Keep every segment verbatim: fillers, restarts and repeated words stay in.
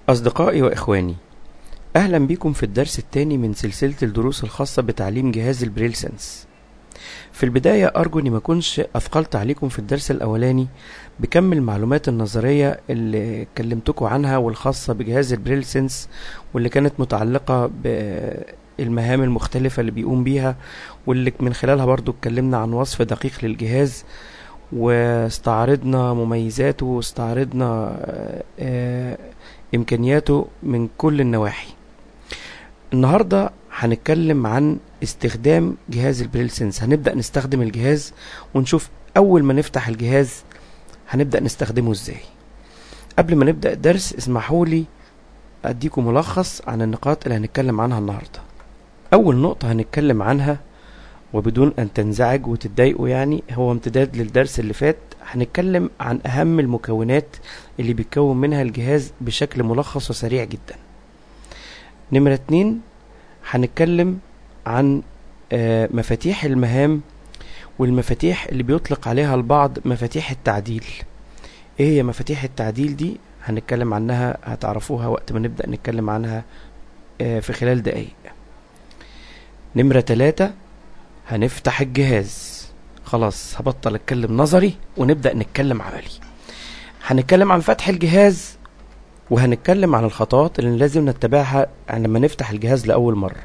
أصدقائي وإخواني، أهلا بكم في الدرس الثاني من سلسلة الدروس الخاصة بتعليم جهاز البريل سنس. في البداية أرجو أني ما كنش أثقلت عليكم في الدرس الأولاني بكم المعلومات النظرية اللي كلمتكم عنها والخاصة بجهاز البريل سنس، واللي كانت متعلقة بالمهام المختلفة اللي بيقوم بيها، واللي من خلالها برضو اتكلمنا عن وصف دقيق للجهاز، واستعرضنا مميزاته واستعرضنا آه إمكانياته من كل النواحي. النهاردة هنتكلم عن استخدام جهاز البريل سنس. هنبدأ نستخدم الجهاز ونشوف أول ما نفتح الجهاز هنبدأ نستخدمه إزاي. قبل ما نبدأ الدرس اسمحوا لي أديكم ملخص عن النقاط اللي هنتكلم عنها النهاردة. أول نقطة هنتكلم عنها وبدون أن تنزعج وتتضايقوا يعني هو امتداد للدرس اللي فات. هنتكلم عن أهم المكونات اللي بيتكون منها الجهاز بشكل ملخص وسريع جدا. نمرة اتنين هنتكلم عن آه مفاتيح المهام والمفاتيح اللي بيطلق عليها البعض مفاتيح التعديل. ايه هي مفاتيح التعديل دي؟ هنتكلم عنها، هتعرفوها وقت ما نبدأ نتكلم عنها آه في خلال دقايق. نمرة تلاتة هنفتح الجهاز. خلاص هبطل اتكلم نظري ونبدأ نتكلم عملي. هنتكلم عن فتح الجهاز وهنتكلم عن الخطوات اللي لازم نتبعها لما نفتح الجهاز لأول مرة،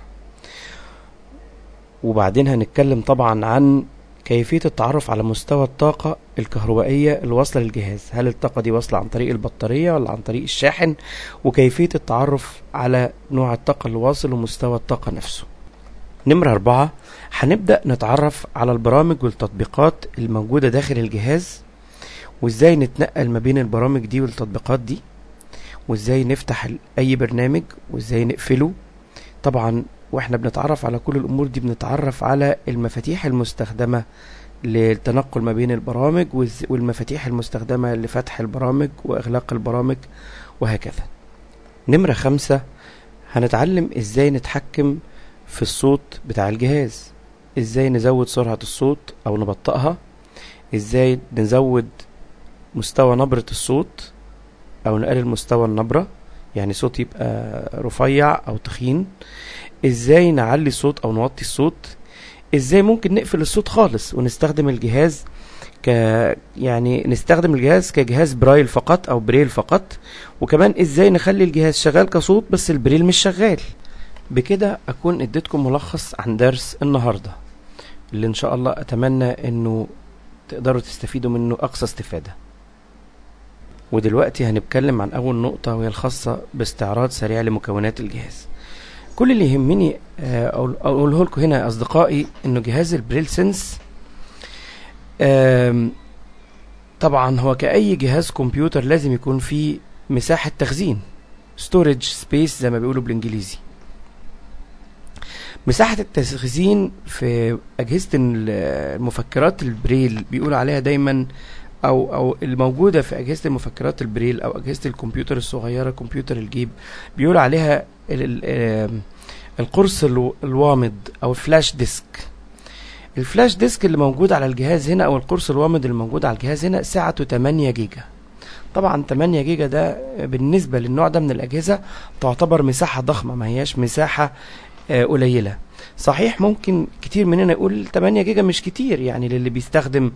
وبعدين هنتكلم طبعا عن كيفية التعرف على مستوى الطاقة الكهربائية الواصلة للجهاز. هل الطاقة دي واصلة عن طريق البطارية ولا عن طريق الشاحن، وكيفية التعرف على نوع الطاقة اللي واصل ومستوى الطاقة نفسه. نمرة أربعة هنبدأ نتعرف على البرامج والتطبيقات الموجودة داخل الجهاز، وازاي نتنقل ما بين البرامج دي والتطبيقات دي، وازاي نفتح اي برنامج وازاي نقفله. طبعا واحنا بنتعرف على كل الامور دي بنتعرف على المفاتيح المستخدمة للتنقل ما بين البرامج والمفاتيح المستخدمة لفتح البرامج واغلاق البرامج وهكذا. نمرة خمسة هنتعلم ازاي نتحكم في الصوت بتاع الجهاز، ازاي نزود سرعة الصوت او نبطئها، ازاي نزود مستوى نبرة الصوت او نقلل مستوى النبرة، يعني صوت يبقى رفيع او تخين، ازاي نعلي الصوت او نوطي الصوت، ازاي ممكن نقفل الصوت خالص ونستخدم الجهاز ك يعني نستخدم الجهاز كجهاز برايل فقط او بريل فقط، وكمان ازاي نخلي الجهاز شغال كصوت بس البريل مش شغال. بكده اكون اديتكم ملخص عن درس النهاردة اللي ان شاء الله اتمنى انه تقدروا تستفيدوا منه اقصى استفادة. ودلوقتي هنتكلم عن اول نقطة وهي الخاصة باستعراض سريع لمكونات الجهاز. كل اللي يهمني اقوله لكم هنا يا اصدقائي انه جهاز البريل سنس طبعا هو كأي جهاز كمبيوتر لازم يكون فيه مساحة تخزين، storage space زي ما بيقولوا بالانجليزي. مساحة التخزين في أجهزة المفكرات البريل بيقول عليها دايما أو أو الموجودة في أجهزة المفكرات البريل أو أجهزة الكمبيوتر الصغيرة كمبيوتر الجيب بيقول عليها القرص الوامض أو الفلاش ديسك. الفلاش ديسك اللي موجود على الجهاز هنا أو القرص الوامض اللي موجود على الجهاز هنا سعته تمانية جيجا. طبعا تمانية جيجا ده بالنسبة للنوع ده من الأجهزة تعتبر مساحة ضخمة، ما هياش مساحة قليلة. صحيح ممكن كتير مننا يقول تمانية جيجا مش كتير، يعني للي بيستخدم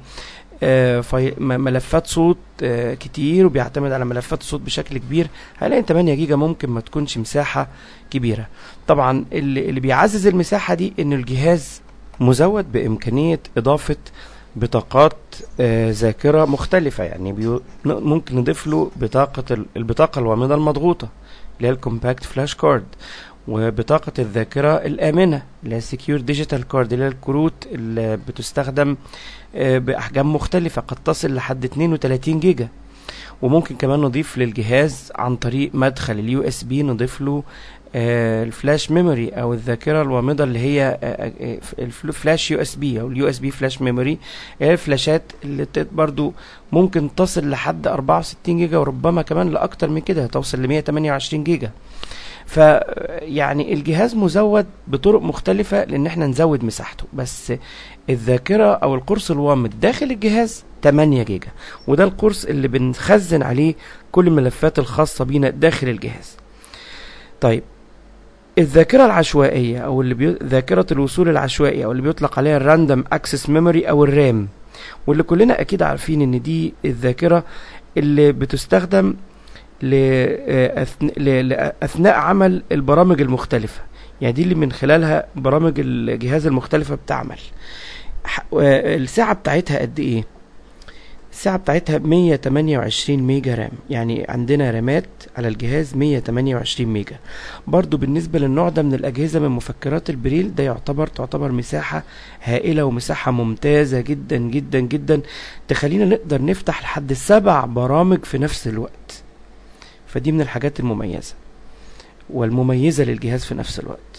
ملفات صوت كتير وبيعتمد على ملفات الصوت بشكل كبير هلاقي تمانية جيجا ممكن ما تكونش مساحة كبيرة. طبعا اللي, اللي بيعزز المساحة دي ان الجهاز مزود بامكانية اضافة بطاقات ذاكرة مختلفة، يعني ممكن نضيف له بطاقة البطاقة الوامضة المضغوطة اللي هي الكومباكت فلاش كارد، وبطاقة الذاكرة الآمنة اللي هي السكيور ديجيتال كارد اللي هي الكروت اللي بتستخدم بأحجام مختلفة قد تصل لحد اتنين وتلاتين جيجا. وممكن كمان نضيف للجهاز عن طريق مدخل اليو اس بي نضيف له الفلاش ميموري او الذاكرة الوامضة اللي هي الفلاش يو اس بي او اليو اس بي فلاش ميموري، الفلاشات اللي برضو ممكن تصل لحد اربعة وستين جيجا وربما كمان لأكتر من كده توصل ل مية وتمانية وعشرين جيجا. فيعني الجهاز مزود بطرق مختلفة لان احنا نزود مساحته، بس الذاكرة او القرص الوامد داخل الجهاز تمانية جيجا، وده القرص اللي بنخزن عليه كل الملفات الخاصة بينا داخل الجهاز. طيب الذاكرة العشوائية او اللي بي... ذاكرة الوصول العشوائي او اللي بيطلق عليها الراندوم اكسس ميموري او الرام، واللي كلنا اكيد عارفين ان دي الذاكرة اللي بتستخدم لأثناء عمل البرامج المختلفة، يعني دي اللي من خلالها برامج الجهاز المختلفة بتعمل. الساعة بتاعتها قد ايه؟ الساعة بتاعتها مية وتمانية وعشرين ميجا رام، يعني عندنا رامات على الجهاز مية وتمانية وعشرين ميجا. برضو بالنسبة للنوع ده من الأجهزة من مفكرات البريل، ده يعتبر تعتبر مساحة هائلة ومساحة ممتازة جدا جدا جدا، تخلينا نقدر نفتح لحد سبع برامج في نفس الوقت. فدي من الحاجات المميزة والمميزة للجهاز في نفس الوقت.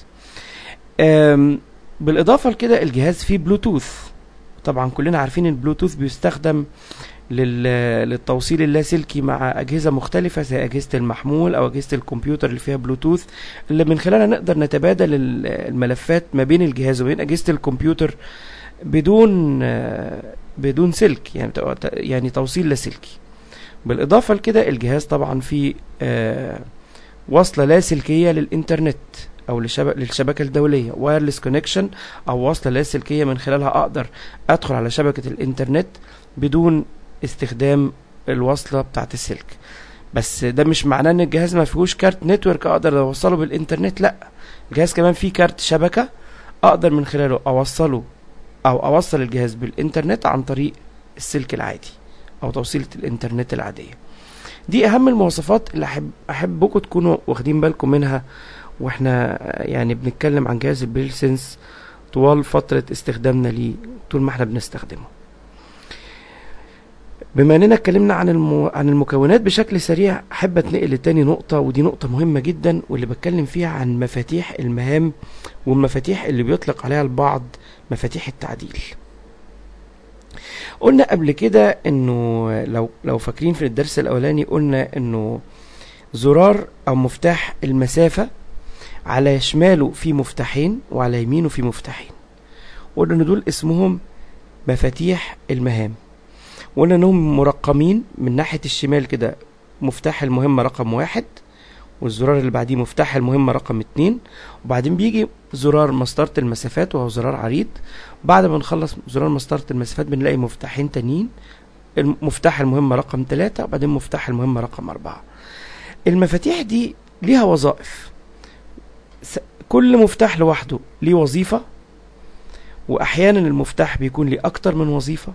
بالإضافة لكده الجهاز فيه بلوتوث. طبعا كلنا عارفين البلوتوث بيستخدم للتوصيل اللاسلكي مع أجهزة مختلفة زي أجهزة المحمول أو أجهزة الكمبيوتر اللي فيها بلوتوث، اللي من خلالها نقدر نتبادل الملفات ما بين الجهاز وبين أجهزة الكمبيوتر بدون بدون سلك، يعني يعني توصيل لاسلكي. بالإضافة لكده الجهاز طبعا فيه آه وصلة لاسلكية للإنترنت أو للشبكة الدولية، وايرلس كونكشن أو وصلة لاسلكية من خلالها أقدر أدخل على شبكة الإنترنت بدون استخدام الوصلة بتاعت السلك. بس ده مش معناه إن الجهاز ما فيهوش كارت نتورك أقدر أوصله بالإنترنت، لأ، الجهاز كمان فيه كارت شبكة أقدر من خلاله أوصله أو أوصل الجهاز بالإنترنت عن طريق السلك العادي او توصيلة الانترنت العادية. دي اهم المواصفات اللي احب احبكم تكونوا واخدين بالكم منها واحنا يعني بنتكلم عن جهاز البريل سنس طوال فترة استخدامنا ليه، طول ما احنا بنستخدمه. بما اننا اتكلمنا عن المو... عن المكونات بشكل سريع، احب اتنقل لتاني نقطة، ودي نقطة مهمة جدا واللي بتكلم فيها عن مفاتيح المهام والمفاتيح اللي بيطلق عليها البعض مفاتيح التعديل. قلنا قبل كده انه لو لو فاكرين في الدرس الاولاني قلنا انه زرار او مفتاح المسافة على شماله في مفتاحين وعلى يمينه في مفتاحين، قلنا ان دول اسمهم مفاتيح المهام، وقلنا انهم مرقمين من ناحية الشمال كده، مفتاح المهمة رقم واحد، والزرار اللي بعديه مفتاح المهمة رقم اتنين، وبعدين بيجي زرار مسطرة المسافات وهو زرار عريض. بعد ما نخلص زرار مسطرة المسافات بنلاقي مفتاحين تانيين، مفتاح المهمة رقم تلاتة وبعدين مفتاح المهمة رقم أربعة. المفاتيح دي ليها وظائف، كل مفتاح لوحده ليه وظيفة، وأحيانا المفتاح بيكون ليه أكتر من وظيفة،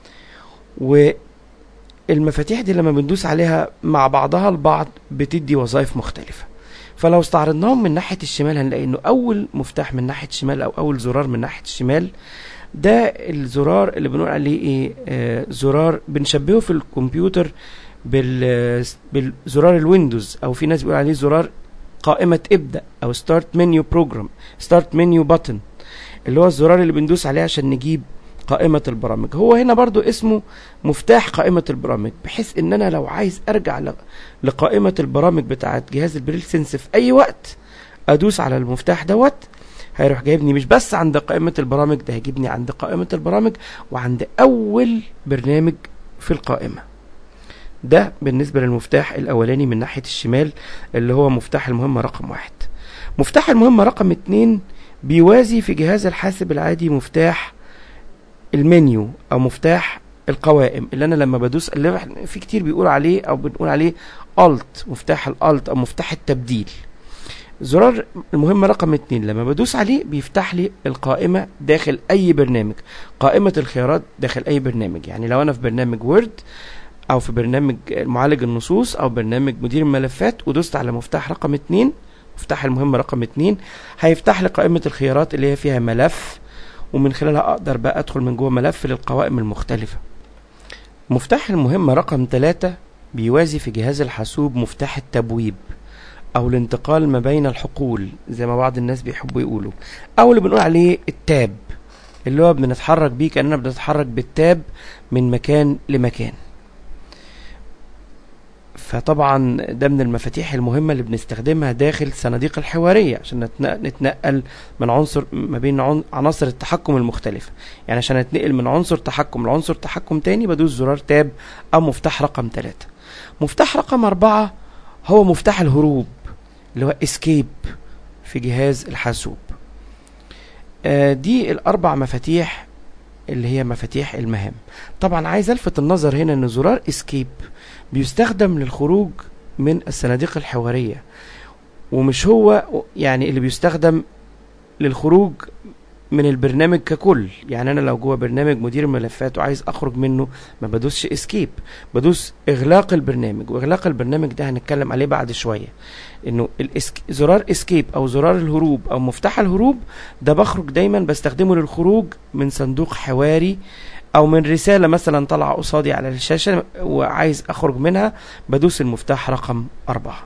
والمفاتيح دي لما بندوس عليها مع بعضها البعض بتدي وظائف مختلفة. فلو استعرضناهم من ناحية الشمال هنلاقي انه اول مفتاح من ناحية الشمال او اول زرار من ناحية الشمال ده الزرار اللي بنقول عليه ايه، آه زرار بنشبهه في الكمبيوتر بال بالزرار الويندوز، او في ناس بيقول عليه زرار قائمة ابدأ او ستارت منيو بروجرام، ستارت منيو بutton، اللي هو الزرار اللي بندوس عليه عشان نجيب قائمة البرامج. هو هنا برضو اسمه مفتاح قائمة البرامج، بحيث ان انا لو عايز ارجع لقائمة البرامج بتاعت جهاز البريل سنس في اي وقت ادوس على المفتاح دوت، هيروح جايبني مش بس عند قائمة البرامج، ده هيجيبني عند قائمة البرامج وعند اول برنامج في القائمة. ده بالنسبة للمفتاح الاولاني من ناحية الشمال اللي هو مفتاح المهمة رقم واحد. مفتاح المهمة رقم اتنين بيوازي في جهاز الحاسب العادي مفتاح المنيو او مفتاح القوائم، اللي انا لما بدوس اللي في كتير بيقول عليه او بنقول عليه Alt، مفتاح الالت او مفتاح التبديل. زرار المهمة رقم اتنين لما بدوس عليه بيفتح لي القائمة داخل اي برنامج، قائمة الخيارات داخل اي برنامج. يعني لو انا في برنامج وورد او في برنامج معالج النصوص او برنامج مدير الملفات ودوست على مفتاح رقم اتنين، مفتاح المهمة رقم اتنين، هيفتح لي قائمة الخيارات اللي هي فيها ملف، ومن خلالها اقدر بقى ادخل من جوه ملف للقوائم المختلفة. مفتاح المهمة رقم تلاتة بيوازي في جهاز الحاسوب مفتاح التبويب او الانتقال ما بين الحقول زي ما بعض الناس بيحبوا يقولوا، او اللي بنقول عليه التاب، اللي هو بنتحرك بيه كأننا بنتحرك بالتاب من مكان لمكان. فطبعا ده من المفاتيح المهمة اللي بنستخدمها داخل صناديق الحوارية عشان نتنقل من عنصر ما بين عناصر التحكم المختلفة. يعني عشان اتنقل من عنصر تحكم لعنصر تحكم تاني بدوس زرار تاب او مفتاح رقم ثلاثة. مفتاح رقم أربعة هو مفتاح الهروب اللي هو اسكيب في جهاز الحاسوب. آه دي الاربع مفاتيح اللي هي مفاتيح المهام. طبعا عايز الفت النظر هنا ان زرار اسكيب بيستخدم للخروج من الصناديق الحوارية، ومش هو يعني اللي بيستخدم للخروج من البرنامج ككل. يعني انا لو جوه برنامج مدير الملفات وعايز اخرج منه ما بدوسش اسكيب، بدوس اغلاق البرنامج. واغلاق البرنامج ده هنتكلم عليه بعد شوية، انه الاسك... زرار اسكيب او زرار الهروب او مفتاح الهروب ده بخرج دايما بستخدمه للخروج من صندوق حواري او من رسالة مثلا طالعة قصادي على الشاشة وعايز اخرج منها بدوس المفتاح رقم أربعة.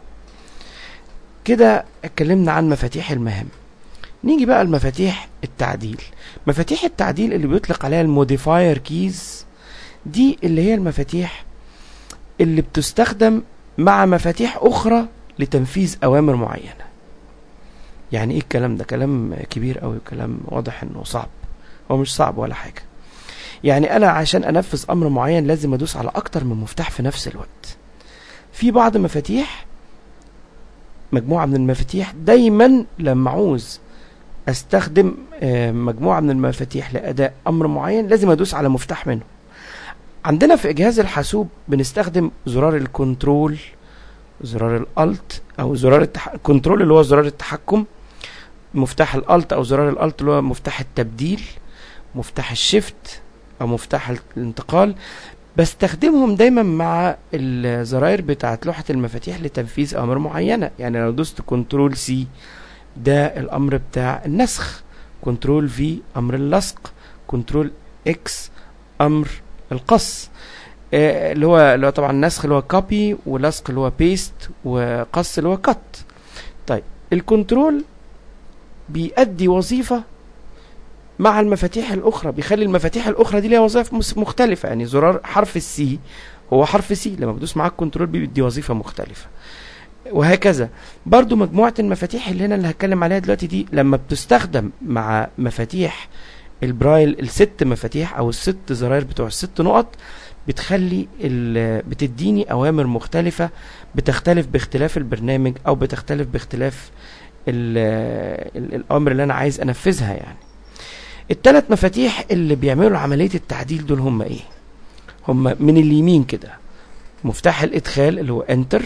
كده اتكلمنا عن مفاتيح المهام. نيجي بقى المفاتيح التعديل. مفاتيح التعديل اللي بيطلق عليها الموديفاير كيز دي اللي هي المفاتيح اللي بتستخدم مع مفاتيح اخرى لتنفيذ اوامر معينة. يعني ايه الكلام ده؟ كلام كبير قوي وكلام واضح انه صعب. هو مش صعب ولا حاجة. يعني انا عشان انفذ امر معين لازم ادوس على اكتر من مفتاح في نفس الوقت. في بعض مفاتيح، مجموعة من المفاتيح دايما لما عاوز استخدم مجموعة من المفاتيح لاداء امر معين لازم ادوس على مفتاح منه. عندنا في جهاز الحاسوب بنستخدم زرار الكنترول، زرار الالت او زرار التح... الكنترول اللي هو زرار التحكم، مفتاح الالت او زرار الالت اللي هو مفتاح التبديل، مفتاح الشيفت او مفتاح الانتقال. بستخدمهم دايما مع الزراير بتاعت لوحة المفاتيح لتنفيذ اوامر معينة. يعني لو دوست كنترول سي ده الامر بتاع النسخ، كنترول في امر اللصق، كنترول اكس امر القص، آه اللي هو اللي هو طبعا النسخ اللي هو كوبي، ولصق اللي هو بيست، وقص اللي هو كت. طيب الكنترول بيأدي وظيفة مع المفاتيح الاخرى، بيخلي المفاتيح الاخرى دي ليها وظائف مختلفة. يعني زرار حرف السي هو حرف سي لما بدوس معاه الكنترول بيدي وظيفة مختلفة، وهكذا. برضو مجموعة المفاتيح اللي هنا اللي هتكلم عليها دلوقتي دي لما بتستخدم مع مفاتيح البرايل، الست مفاتيح او الست زراير بتوع الست نقط، بتخلي بتديني اوامر مختلفة، بتختلف باختلاف البرنامج او بتختلف باختلاف ال ال الامر اللي انا عايز انفذها. يعني الثلاث مفاتيح اللي بيعملوا عملية التعديل دول هم ايه؟ هم من اليمين كده مفتاح الادخال اللي هو انتر،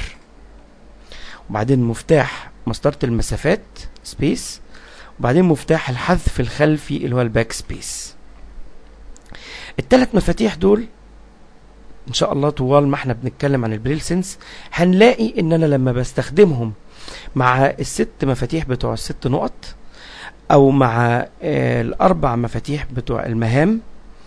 وبعدين مفتاح مسطرة المسافات سبيس، وبعدين مفتاح الحذف الخلفي اللي هو الباك سبيس. الثلاث مفاتيح دول ان شاء الله طوال ما احنا بنتكلم عن البريل سنس هنلاقي ان انا لما بستخدمهم مع الست مفاتيح بتوع الست نقط او مع الاربع مفاتيح بتوع المهام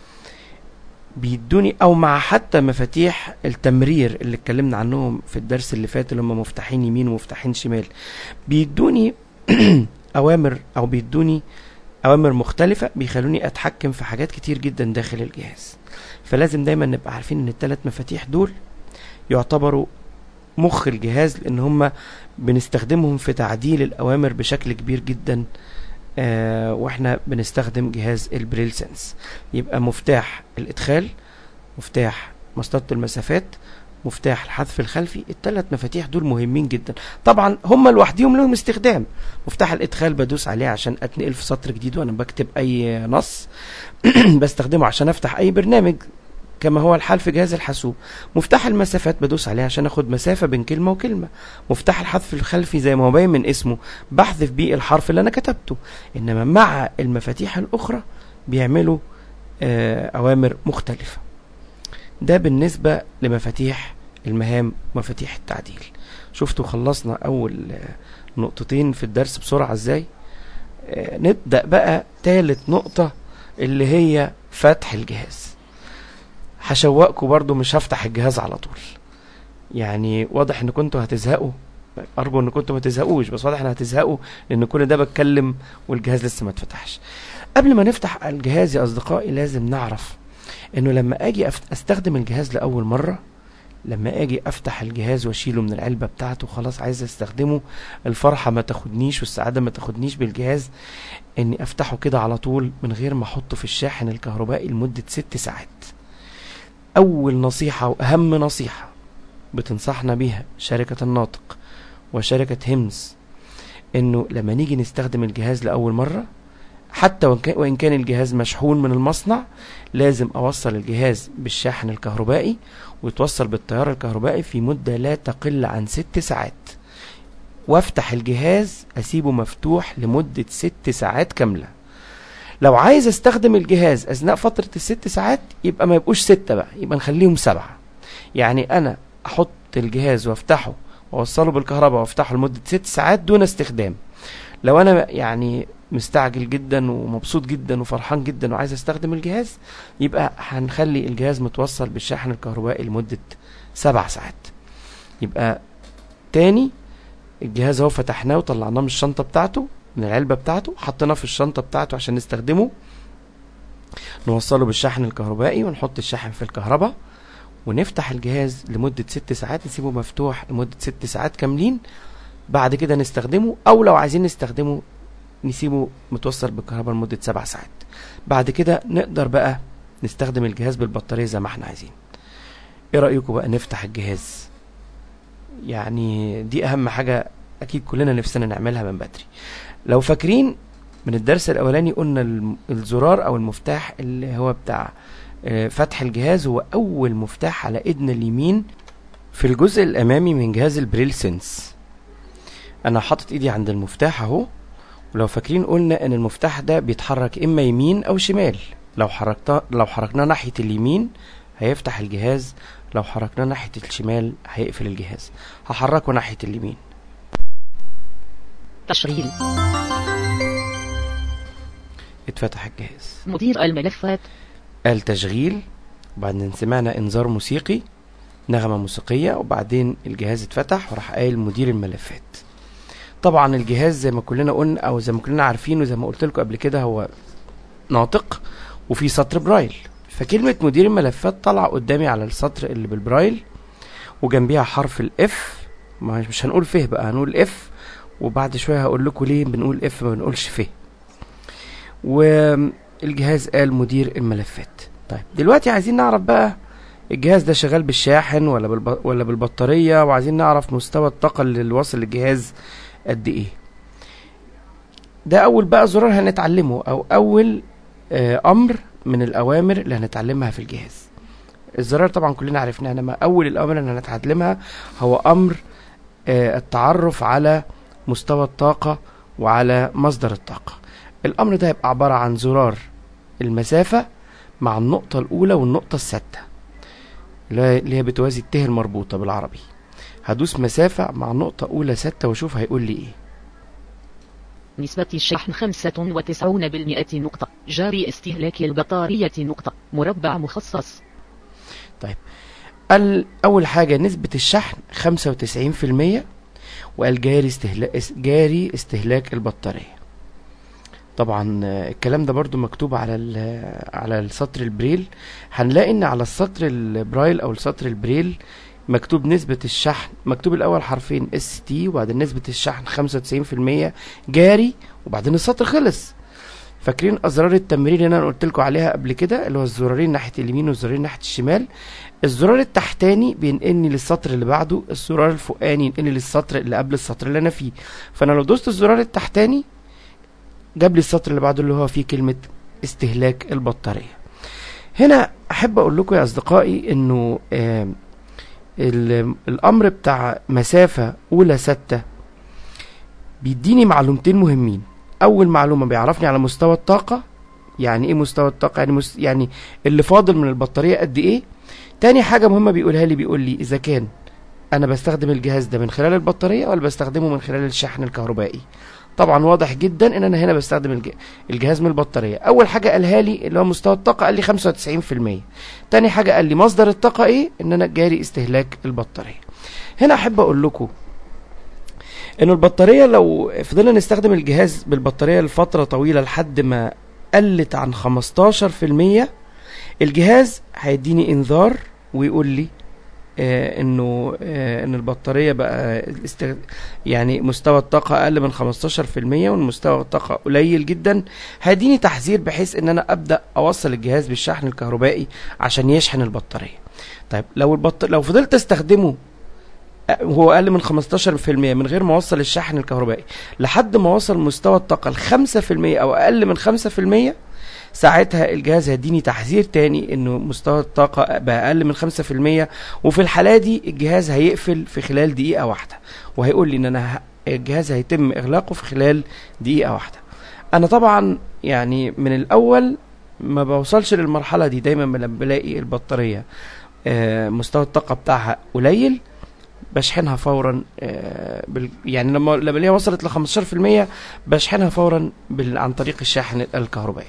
بيدوني، او مع حتى مفاتيح التمرير اللي اتكلمنا عنهم في الدرس اللي فات اللي هم مفتاحين يمين ومفتاحين شمال، بيدوني اوامر او بيدوني اوامر مختلفة بيخلوني اتحكم في حاجات كتير جدا داخل الجهاز. فلازم دايما نبقى عارفين ان الثلاث مفاتيح دول يعتبروا مخ الجهاز، لان هم بنستخدمهم في تعديل الاوامر بشكل كبير جدا آه واحنا بنستخدم جهاز البريل سنس. يبقى مفتاح الادخال، مفتاح مسطرة المسافات، مفتاح الحذف الخلفي. الثلاث مفاتيح دول مهمين جدا. طبعا هم لوحدهم لهم استخدام. مفتاح الادخال بدوس عليه عشان اتنقل في سطر جديد وانا بكتب اي نص بستخدمه عشان افتح اي برنامج كما هو الحال في جهاز الحاسوب. مفتاح المسافات بدوس عليه عشان اخد مسافة بين كلمة وكلمة. مفتاح الحذف الخلفي زي ما هو باين من اسمه بحذف بيه الحرف اللي انا كتبته. انما مع المفاتيح الاخرى بيعملوا آه اوامر مختلفة. ده بالنسبة لمفاتيح المهام ومفاتيح التعديل. شفتوا خلصنا اول آه نقطتين في الدرس بسرعة ازاي. آه نبدأ بقى ثالث نقطة اللي هي فتح الجهاز. هشوقكم برضو، مش هفتح الجهاز على طول. يعني واضح ان كنتوا هتزهقوا، ارجو ان كنتوا ما تزهقوش، بس واضح ان هتزهقوا لان كل ده بتكلم والجهاز لسه ما اتفتحش. قبل ما نفتح الجهاز يا اصدقائي لازم نعرف انه لما اجي استخدم الجهاز لاول مرة لما اجي افتح الجهاز واشيله من العلبة بتاعته خلاص عايز استخدمه، الفرحة ما تاخدنيش والسعادة ما تاخدنيش بالجهاز اني افتحه كده على طول من غير ما احطه في الشاحن الكهربائي لمدة ست ساعات. اول نصيحة واهم نصيحة بتنصحنا بيها شركة الناطق وشركة هيمز، انه لما نيجي نستخدم الجهاز لأول مرة حتى وإن كان الجهاز مشحون من المصنع، لازم أوصل الجهاز بالشاحن الكهربائي ويتوصل بالتيار الكهربائي في مدة لا تقل عن ست ساعات، وافتح الجهاز أسيبه مفتوح لمدة ست ساعات كاملة. لو عايز استخدم الجهاز أثناء فترة الست ساعات يبقى ما يبقوش ستة بقى، يبقى نخليهم سبعة. يعني أنا أحط الجهاز وافتحه وأوصله بالكهرباء وافتحه لمدة ست ساعات دون استخدام. لو أنا يعني مستعجل جدا ومبسوط جدا وفرحان جدا وعايز استخدم الجهاز، يبقى هنخلي الجهاز متوصل بالشاحن الكهربائي لمدة سبع ساعات. يبقى تاني، الجهاز اهو فتحناه وطلعناه من الشنطة بتاعته، من العلبة بتاعته، حطيناه في الشنطة بتاعته عشان نستخدمه، نوصله بالشاحن الكهربائي ونحط الشاحن في الكهرباء ونفتح الجهاز لمدة ست ساعات، نسيبه مفتوح لمدة ست ساعات كاملين. بعد كده نستخدمه، او لو عايزين نستخدمه نسيبه متوصل بالكهرباء لمدة سبع ساعات. بعد كده نقدر بقى نستخدم الجهاز بالبطارية زي ما احنا عايزين. ايه رأيكم بقى نفتح الجهاز؟ يعني دي اهم حاجة اكيد كلنا نفسنا نعملها من بدري. لو فاكرين من الدرس الاولاني قلنا الزرار او المفتاح اللي هو بتاع فتح الجهاز هو اول مفتاح على ايدنا اليمين في الجزء الامامي من جهاز البريل سنس. انا حاطط ايدي عند المفتاح اهو، ولو فاكرين قلنا ان المفتاح ده بيتحرك اما يمين او شمال. لو حركنا لو حركناه ناحية اليمين هيفتح الجهاز، لو حركناه ناحية الشمال هيقفل الجهاز. هحركه ناحية اليمين. تشغيل. اتفتح الجهاز. مدير الملفات. قال تشغيل، وبعدين سمعنا انذار موسيقي، نغمة موسيقية، وبعدين الجهاز اتفتح وراح قايل مدير الملفات. طبعا الجهاز زي ما كلنا قلنا او زي ما كلنا عارفين وزي ما قلت لكم قبل كده هو ناطق وفي سطر برايل، فكلمة مدير الملفات طلع قدامي على السطر اللي بالبرايل وجنبيها حرف الاف. مش هنقول فيه بقى، هنقول اف، وبعد شوية هقول لكم ليه بنقول اف ما بنقولش فيه. والجهاز قال مدير الملفات. طيب دلوقتي عايزين نعرف بقى الجهاز ده شغال بالشاحن ولا بالب... ولا بالبطارية، وعايزين نعرف مستوى الطاقة اللي واصل للجهاز قد ايه. ده اول بقى زرار هنتعلمه، او اول آه امر من الاوامر اللي هنتعلمها في الجهاز. الزرار طبعا كلنا عرفناه، انما اول الاوامر اللي هنتعلمها هو امر آه التعرف على مستوى الطاقة وعلى مصدر الطاقة. الامر ده هيبقى عبارة عن زرار المسافة مع النقطة الاولى والنقطة السادسة اللي هي بتوازي الت المربوطة بالعربي. هدوس مسافة مع نقطة أولى ستة وشوف هيقول لي إيه. نسبة الشحن خمسة وتسعون بالمئة نقطة، جاري استهلاك البطارية نقطة، مربع مخصص. طيب أول حاجة نسبة الشحن خمسة وتسعين في المية، وقال جاري استهلاك جاري استهلاك البطارية. طبعا الكلام ده برضو مكتوب على على السطر البريل. هنلاقي ان على السطر البرايل او السطر البريل مكتوب نسبة الشحن، مكتوب الاول حرفين اس تي وبعدين نسبة الشحن خمسة وتسعين في المية جاري، وبعدين السطر خلص. فاكرين ازرار التمرير اللي انا قلت لكم عليها قبل كده، اللي هو الزرارين ناحية اليمين والزرارين ناحية الشمال. الزرار التحتاني بينقلني للسطر اللي بعده، الزرار الفوقاني ينقلني للسطر اللي قبل السطر اللي انا فيه. فانا لو دوست الزرار التحتاني جاب لي السطر اللي بعده اللي هو فيه كلمة استهلاك البطارية. هنا احب اقول لكم يا اصدقائي انه آه الامر بتاع مسافة اولى ستة بيديني معلومتين مهمين. اول معلومة بيعرفني على مستوى الطاقة. يعني ايه مستوى الطاقة؟ يعني, مس... يعني اللي فاضل من البطارية قد ايه. تاني حاجة مهمة بيقولها لي، بيقول لي اذا كان انا بستخدم الجهاز ده من خلال البطارية ولا بستخدمه من خلال الشحن الكهربائي. طبعا واضح جدا ان انا هنا بستخدم الجهاز من البطارية. اول حاجة قالها لي اللي هو مستوى الطاقة، قال لي خمسة وتسعين في المية. تاني حاجة قال لي مصدر الطاقة ايه، ان انا جاري استهلاك البطارية. هنا احب اقول لكم ان البطارية لو فضلنا نستخدم الجهاز بالبطارية لفترة طويلة لحد ما قلت عن خمستاشر في المية، الجهاز هيديني انذار ويقول لي آه انه آه ان البطارية بقى استغ... يعني مستوى الطاقة اقل من خمستاشر في المية والمستوى الطاقة قليل جدا، هيديني تحذير بحيث ان انا ابدأ اوصل الجهاز بالشحن الكهربائي عشان يشحن البطارية. طيب لو البط... لو فضلت استخدمه هو اقل من خمستاشر في المية من غير ما اوصل الشحن الكهربائي لحد ما وصل مستوى الطاقة ل خمسة في المية او اقل من خمسة في المية، ساعتها الجهاز هيديني تحذير تاني انه مستوى الطاقة بقى اقل من خمسة في المية، وفي الحالة دي الجهاز هيقفل في خلال دقيقة واحدة، وهيقول لي ان انا الجهاز هيتم اغلاقه في خلال دقيقة واحدة. انا طبعا يعني من الاول ما بوصلش للمرحلة دي، دايما لما بلاقي البطارية مستوى الطاقة بتاعها قليل بشحنها فورا، يعني لما لما الاقيها وصلت ل خمستاشر في المية بشحنها فورا عن طريق الشاحن الكهربائي.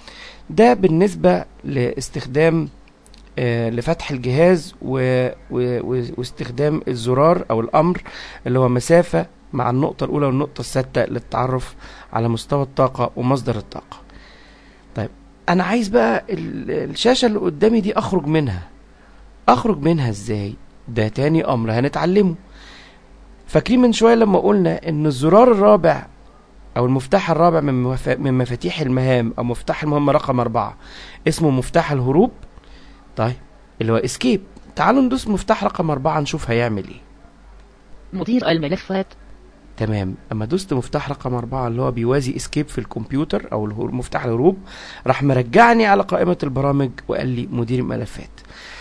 ده بالنسبة لاستخدام آه لفتح الجهاز و... و... واستخدام الزرار او الامر اللي هو مسافة مع النقطة الاولى والنقطة الثالثة للتعرف على مستوى الطاقة ومصدر الطاقة. طيب انا عايز بقى الشاشة اللي قدامي دي اخرج منها. اخرج منها ازاي؟ ده تاني امر هنتعلمه. فاكرين من شوية لما قلنا ان الزرار الرابع او المفتاح الرابع من مف... من مفاتيح المهام او مفتاح المهمة رقم اربعة اسمه مفتاح الهروب، طيب اللي هو اسكيب. تعالوا ندوس مفتاح رقم اربعة نشوف هيعمل ايه. مدير الملفات. تمام، اما دوست مفتاح رقم اربعة اللي هو بيوازي اسكيب في الكمبيوتر او الهروب مفتاح الهروب، راح مرجعني على قائمة البرامج وقال لي مدير الملفات.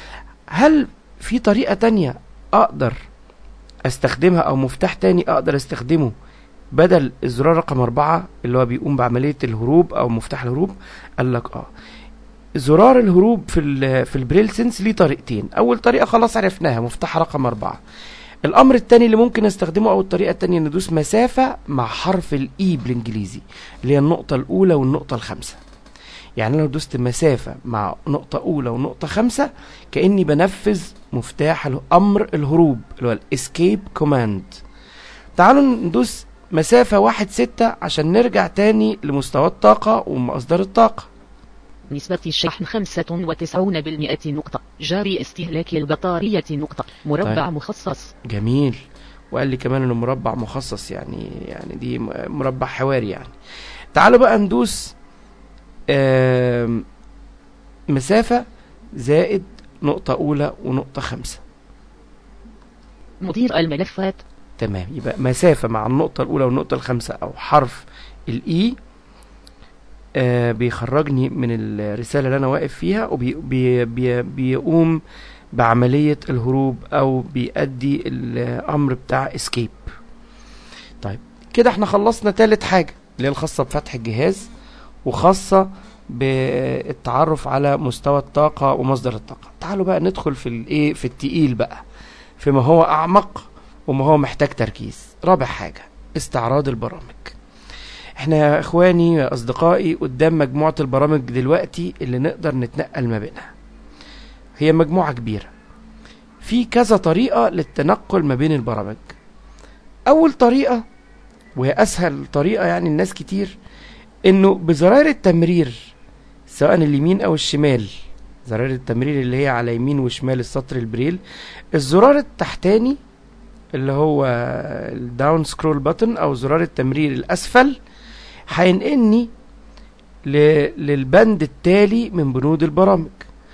هل في طريقة تانية اقدر استخدمها او مفتاح تاني اقدر استخدمه بدل الزرار رقم اربعة اللي هو بيقوم بعملية الهروب او مفتاح الهروب؟ قال لك اه زرار الهروب في في البريل سنس ليه طريقتين. اول طريقة خلاص عرفناها، مفتاح رقم اربعة. الامر التاني اللي ممكن استخدمه او الطريقة التانية ندوس مسافة مع حرف الاي بالانجليزي اللي هي النقطة الاولى والنقطة الخامسة. يعني لو دوست مسافة مع نقطة اولى ونقطة خامسة كأني بنفذ مفتاح امر الهروب اللي هو الاسكيب كوماند. تعالوا ندوس مسافة واحد ستة عشان نرجع تاني لمستوى الطاقة ومصدر الطاقة. نسبة الشحن خمسة وتسعون بالمئة نقطة. جاري استهلاك البطارية نقطة. مربع طيب. مخصص. جميل. وقال لي كمان انه مربع مخصص، يعني يعني دي مربع حواري يعني. تعالوا بقى ندوس مسافة زائد نقطة اولى ونقطة خمسة. مدير الملفات. تمام، يبقى مسافة مع النقطة الأولى والنقطة الخامسة أو حرف الإي آه بيخرجني من الرسالة اللي أنا واقف فيها وبيقوم بي بعملية الهروب أو بيأدي الأمر بتاع اسكيب. طيب كده احنا خلصنا تالت حاجة اللي هي الخاصة بفتح الجهاز وخاصة بالتعرف على مستوى الطاقة ومصدر الطاقة. تعالوا بقى ندخل في الايه في التقيل بقى، فيما هو أعمق وما هو محتاج تركيز. رابع حاجة استعراض البرامج. احنا يا اخواني يا اصدقائي قدام مجموعة البرامج دلوقتي اللي نقدر نتنقل ما بينها. هي مجموعة كبيرة في كذا طريقة للتنقل ما بين البرامج. اول طريقة وهي اسهل طريقة يعني الناس كتير، انه بزراير التمرير سواء اليمين او الشمال، زراير التمرير اللي هي على يمين وشمال السطر البريل، الزرار التحتاني اللي هو الداون سكرول بutton او زرار التمرير الاسفل هينقلني للبند التالي من بنود البرامج.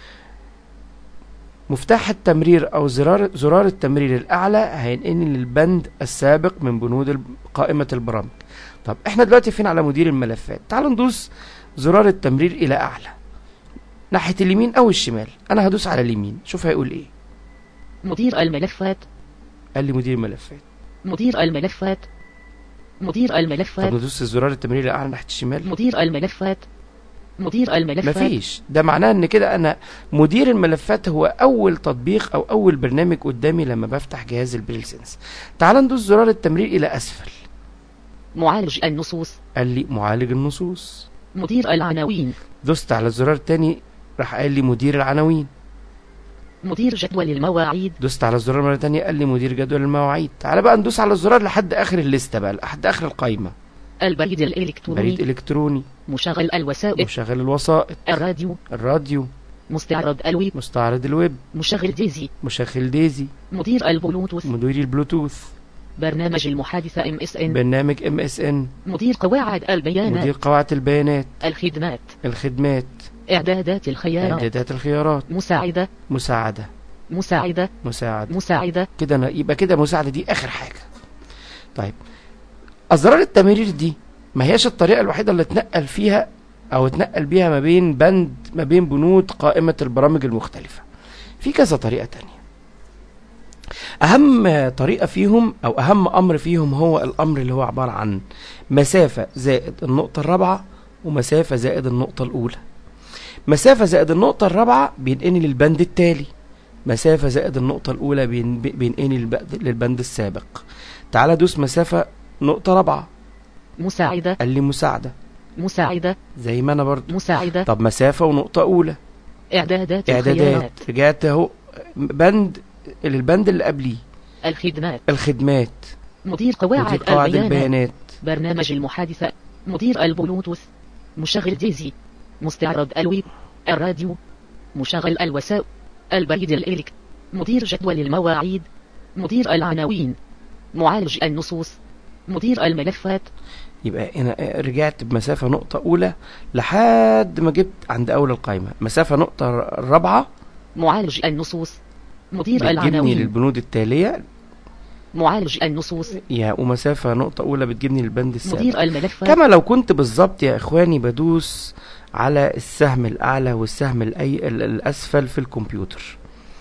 مفتاح التمرير او زرار زرار التمرير الاعلى هينقلني للبند السابق من بنود قائمة البرامج. طب احنا دلوقتي فين على مدير الملفات؟ تعالوا ندوس زرار التمرير الى اعلى ناحية اليمين او الشمال. انا هدوس على اليمين، شوف هيقول ايه. مدير الملفات. قال لي مدير الملفات. مدير الملفات. مدير الملفات. طب ندوس زرار التمرير الاعلى ناحية الشمال. مدير الملفات. مدير الملفات. مفيش. ده معناه ان كده انا مدير الملفات هو اول تطبيق او اول برنامج قدامي لما بفتح جهاز البريل سنس. تعال ندوس زرار التمرير الى اسفل. معالج النصوص. قال لي معالج النصوص. مدير العناوين. دوست على الزرار الثاني راح قال لي مدير العناوين. مدير جدول المواعيد. دوست على الزرار مرة تانية قال لي مدير جدول المواعيد. تعال بقى ندوس على الزرار لحد اخر الليسته بقى، لحد اخر القايمه. البريد الالكتروني. بريد الكتروني. مشغل الوسائط. مشغل الوسائط. الراديو. الراديو. مستعرض الويب. مستعرض الويب. مشغل ديزي. مشغل ديزي. مدير البلوتوث. مدير البلوتوث. برنامج المحادثة ام اس ان. برنامج ام اس ان. مدير قواعد البيانات. مدير قواعد البيانات. الخدمات. الخدمات. إعدادات الخيارات. إعدادات الخيارات. مساعدة. مساعدة. مساعدة. مساعدة. مساعدة. كده أنا يبقى كده مساعدة دي آخر حاجة. طيب أزرار التمرير دي ما هياش الطريقة الوحيدة اللي اتنقل فيها أو اتنقل بيها ما بين بند ما بين بنود قائمة البرامج المختلفة. في كذا طريقة تانية. أهم طريقة فيهم أو أهم أمر فيهم هو الأمر اللي هو عبارة عن مسافة زائد النقطة الرابعة ومسافة زائد النقطة الأولى. مسافة زائد النقطة الرابعة بينقلني للبند التالي، مسافة زائد النقطة الأولى بينقلني للبند السابق. تعال دوس مسافة نقطة رابعة. مساعدة. قال لي مساعدة. مساعدة. زي ما أنا برضو. مساعدة. طب مسافة ونقطة أولى. إعدادات. إعدادات. الخيارات. رجعت أهو بند للبند اللي قبليه. الخدمات. الخدمات. مدير قواعد, مدير قواعد البيانات. البيانات. برنامج المحادثة. مدير البلوتوث. مشغل ديزي. مستعرض الويب. الراديو. مشغل الوسائل. البريد الإلكتروني. مدير جدول المواعيد. مدير العناوين. معالج النصوص. مدير الملفات. يبقى انا رجعت بمسافة نقطة أولى لحد ما جبت عند أول القائمة. مسافة نقطة رابعة معالج النصوص. مدير بتجيبني العناوين للبنود التالية. معالج النصوص. يا ومسافة نقطة أولى بتجيبني للبند السابق. مدير الملفات. كما لو كنت بالظبط يا إخواني بدوس على السهم الأعلى والسهم الأي الأسفل في الكمبيوتر.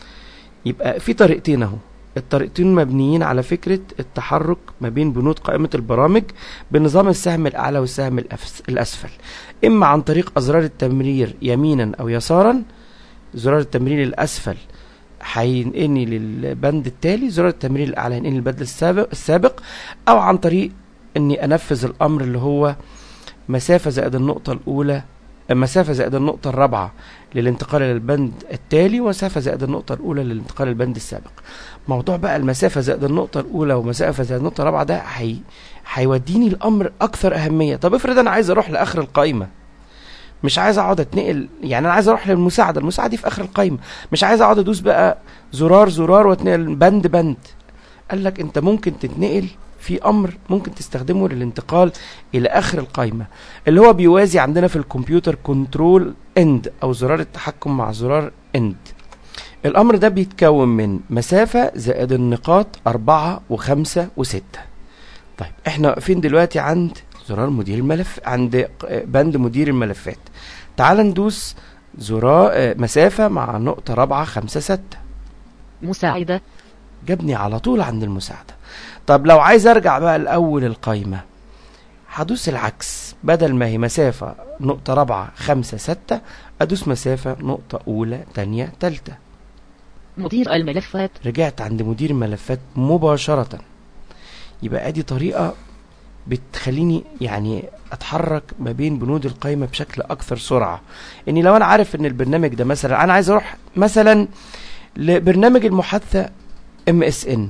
يبقى في طريقتين اهو. الطريقتين مبنيين على فكرة التحرك ما بين بنود قائمة البرامج بنظام السهم الأعلى والسهم الأسفل، إما عن طريق أزرار التمرير يمينا أو يسارا. زرار التمرير الأسفل هينقلني للبند التالي، زرار التمرير الأعلى هينقلني للبند السابق السابق أو عن طريق إني أنفذ الأمر اللي هو مسافة زائد النقطة الأولى، مسافة زائد النقطة الرابعة للانتقال للبند التالي، ومسافة زائد النقطة الأولى للانتقال للبند السابق. موضوع بقى المسافة زائد النقطة الأولى ومسافة زائد النقطة الرابعة ده هي هيوديني الأمر أكثر أهمية. طب افرض أنا عايز أروح لآخر القائمة، مش عايز أقعد أتنقل، يعني أنا عايز أروح للمساعدة، المساعدة دي في آخر القائمة، مش عايز أقعد أدوس بقى زرار زرار وأتنقل بند بند. قال لك أنت ممكن تتنقل في أمر ممكن تستخدمه للانتقال إلى آخر القائمة، اللي هو بيوازي عندنا في الكمبيوتر كنترول اند أو زرار التحكم مع زرار اند. الأمر ده بيتكون من مسافة زائد النقاط أربعة وخمسة وستة. طيب احنا واقفين دلوقتي عند زرار مدير الملف، عند بند مدير الملفات. تعال ندوس زرار مسافة مع نقطة رابعة خمسة ستة. مساعدة. جابني على طول عند المساعدة. طب لو عايز ارجع بقى لأول القائمة هدوس العكس، بدل ما هي مسافة نقطة رابعة خمسة ستة ادوس مسافة نقطة أولى تانية تالتة. مدير الملفات. رجعت عند مدير الملفات مباشرة. يبقى ادي طريقة بتخليني يعني اتحرك ما بين بنود القائمة بشكل اكثر سرعة. اني لو انا عارف ان البرنامج ده مثلا انا عايز اروح مثلا لبرنامج المحادثة ام اس ان،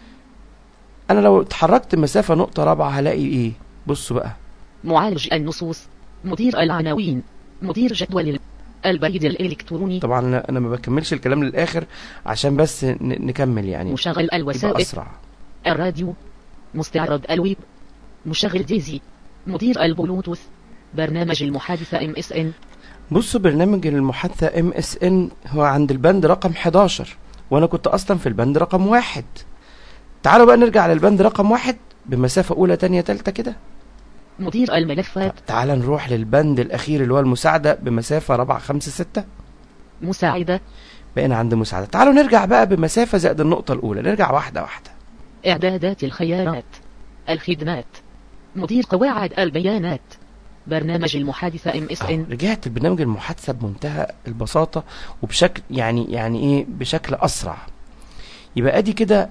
انا لو اتحركت مسافة نقطة رابعة هلاقي ايه؟ بصوا بقى، معالج النصوص، مدير العناوين، مدير جدول البريد الإلكتروني. طبعا انا ما بكملش الكلام للاخر عشان بس نكمل يعني مشغل الوسائل اسرع. الراديو، مستعرض الويب، مشغل ديزي، مدير البلوتوث، برنامج المحادثة ام اس ان. بصوا برنامج المحادثة ام اس ان هو عند البند رقم حداشر وانا كنت اصلا في البند رقم واحد. تعالوا بقى نرجع للبند رقم واحد بمسافة اولى تانية تالتة كده. مدير الملفات. تعال نروح للبند الاخير اللي هو المساعدة بمسافة رابعة خمسة ستة. مساعدة. بقينا عند مساعدة. تعالوا نرجع بقى بمسافة زائد النقطة الاولى، نرجع واحدة واحدة. اعدادات الخيارات، الخدمات، مدير قواعد البيانات، برنامج المحادثة ام اس ان. رجعت البرنامج المحادثة بمنتهى البساطة وبشكل يعني يعني ايه بشكل اسرع. يبقى ادي كده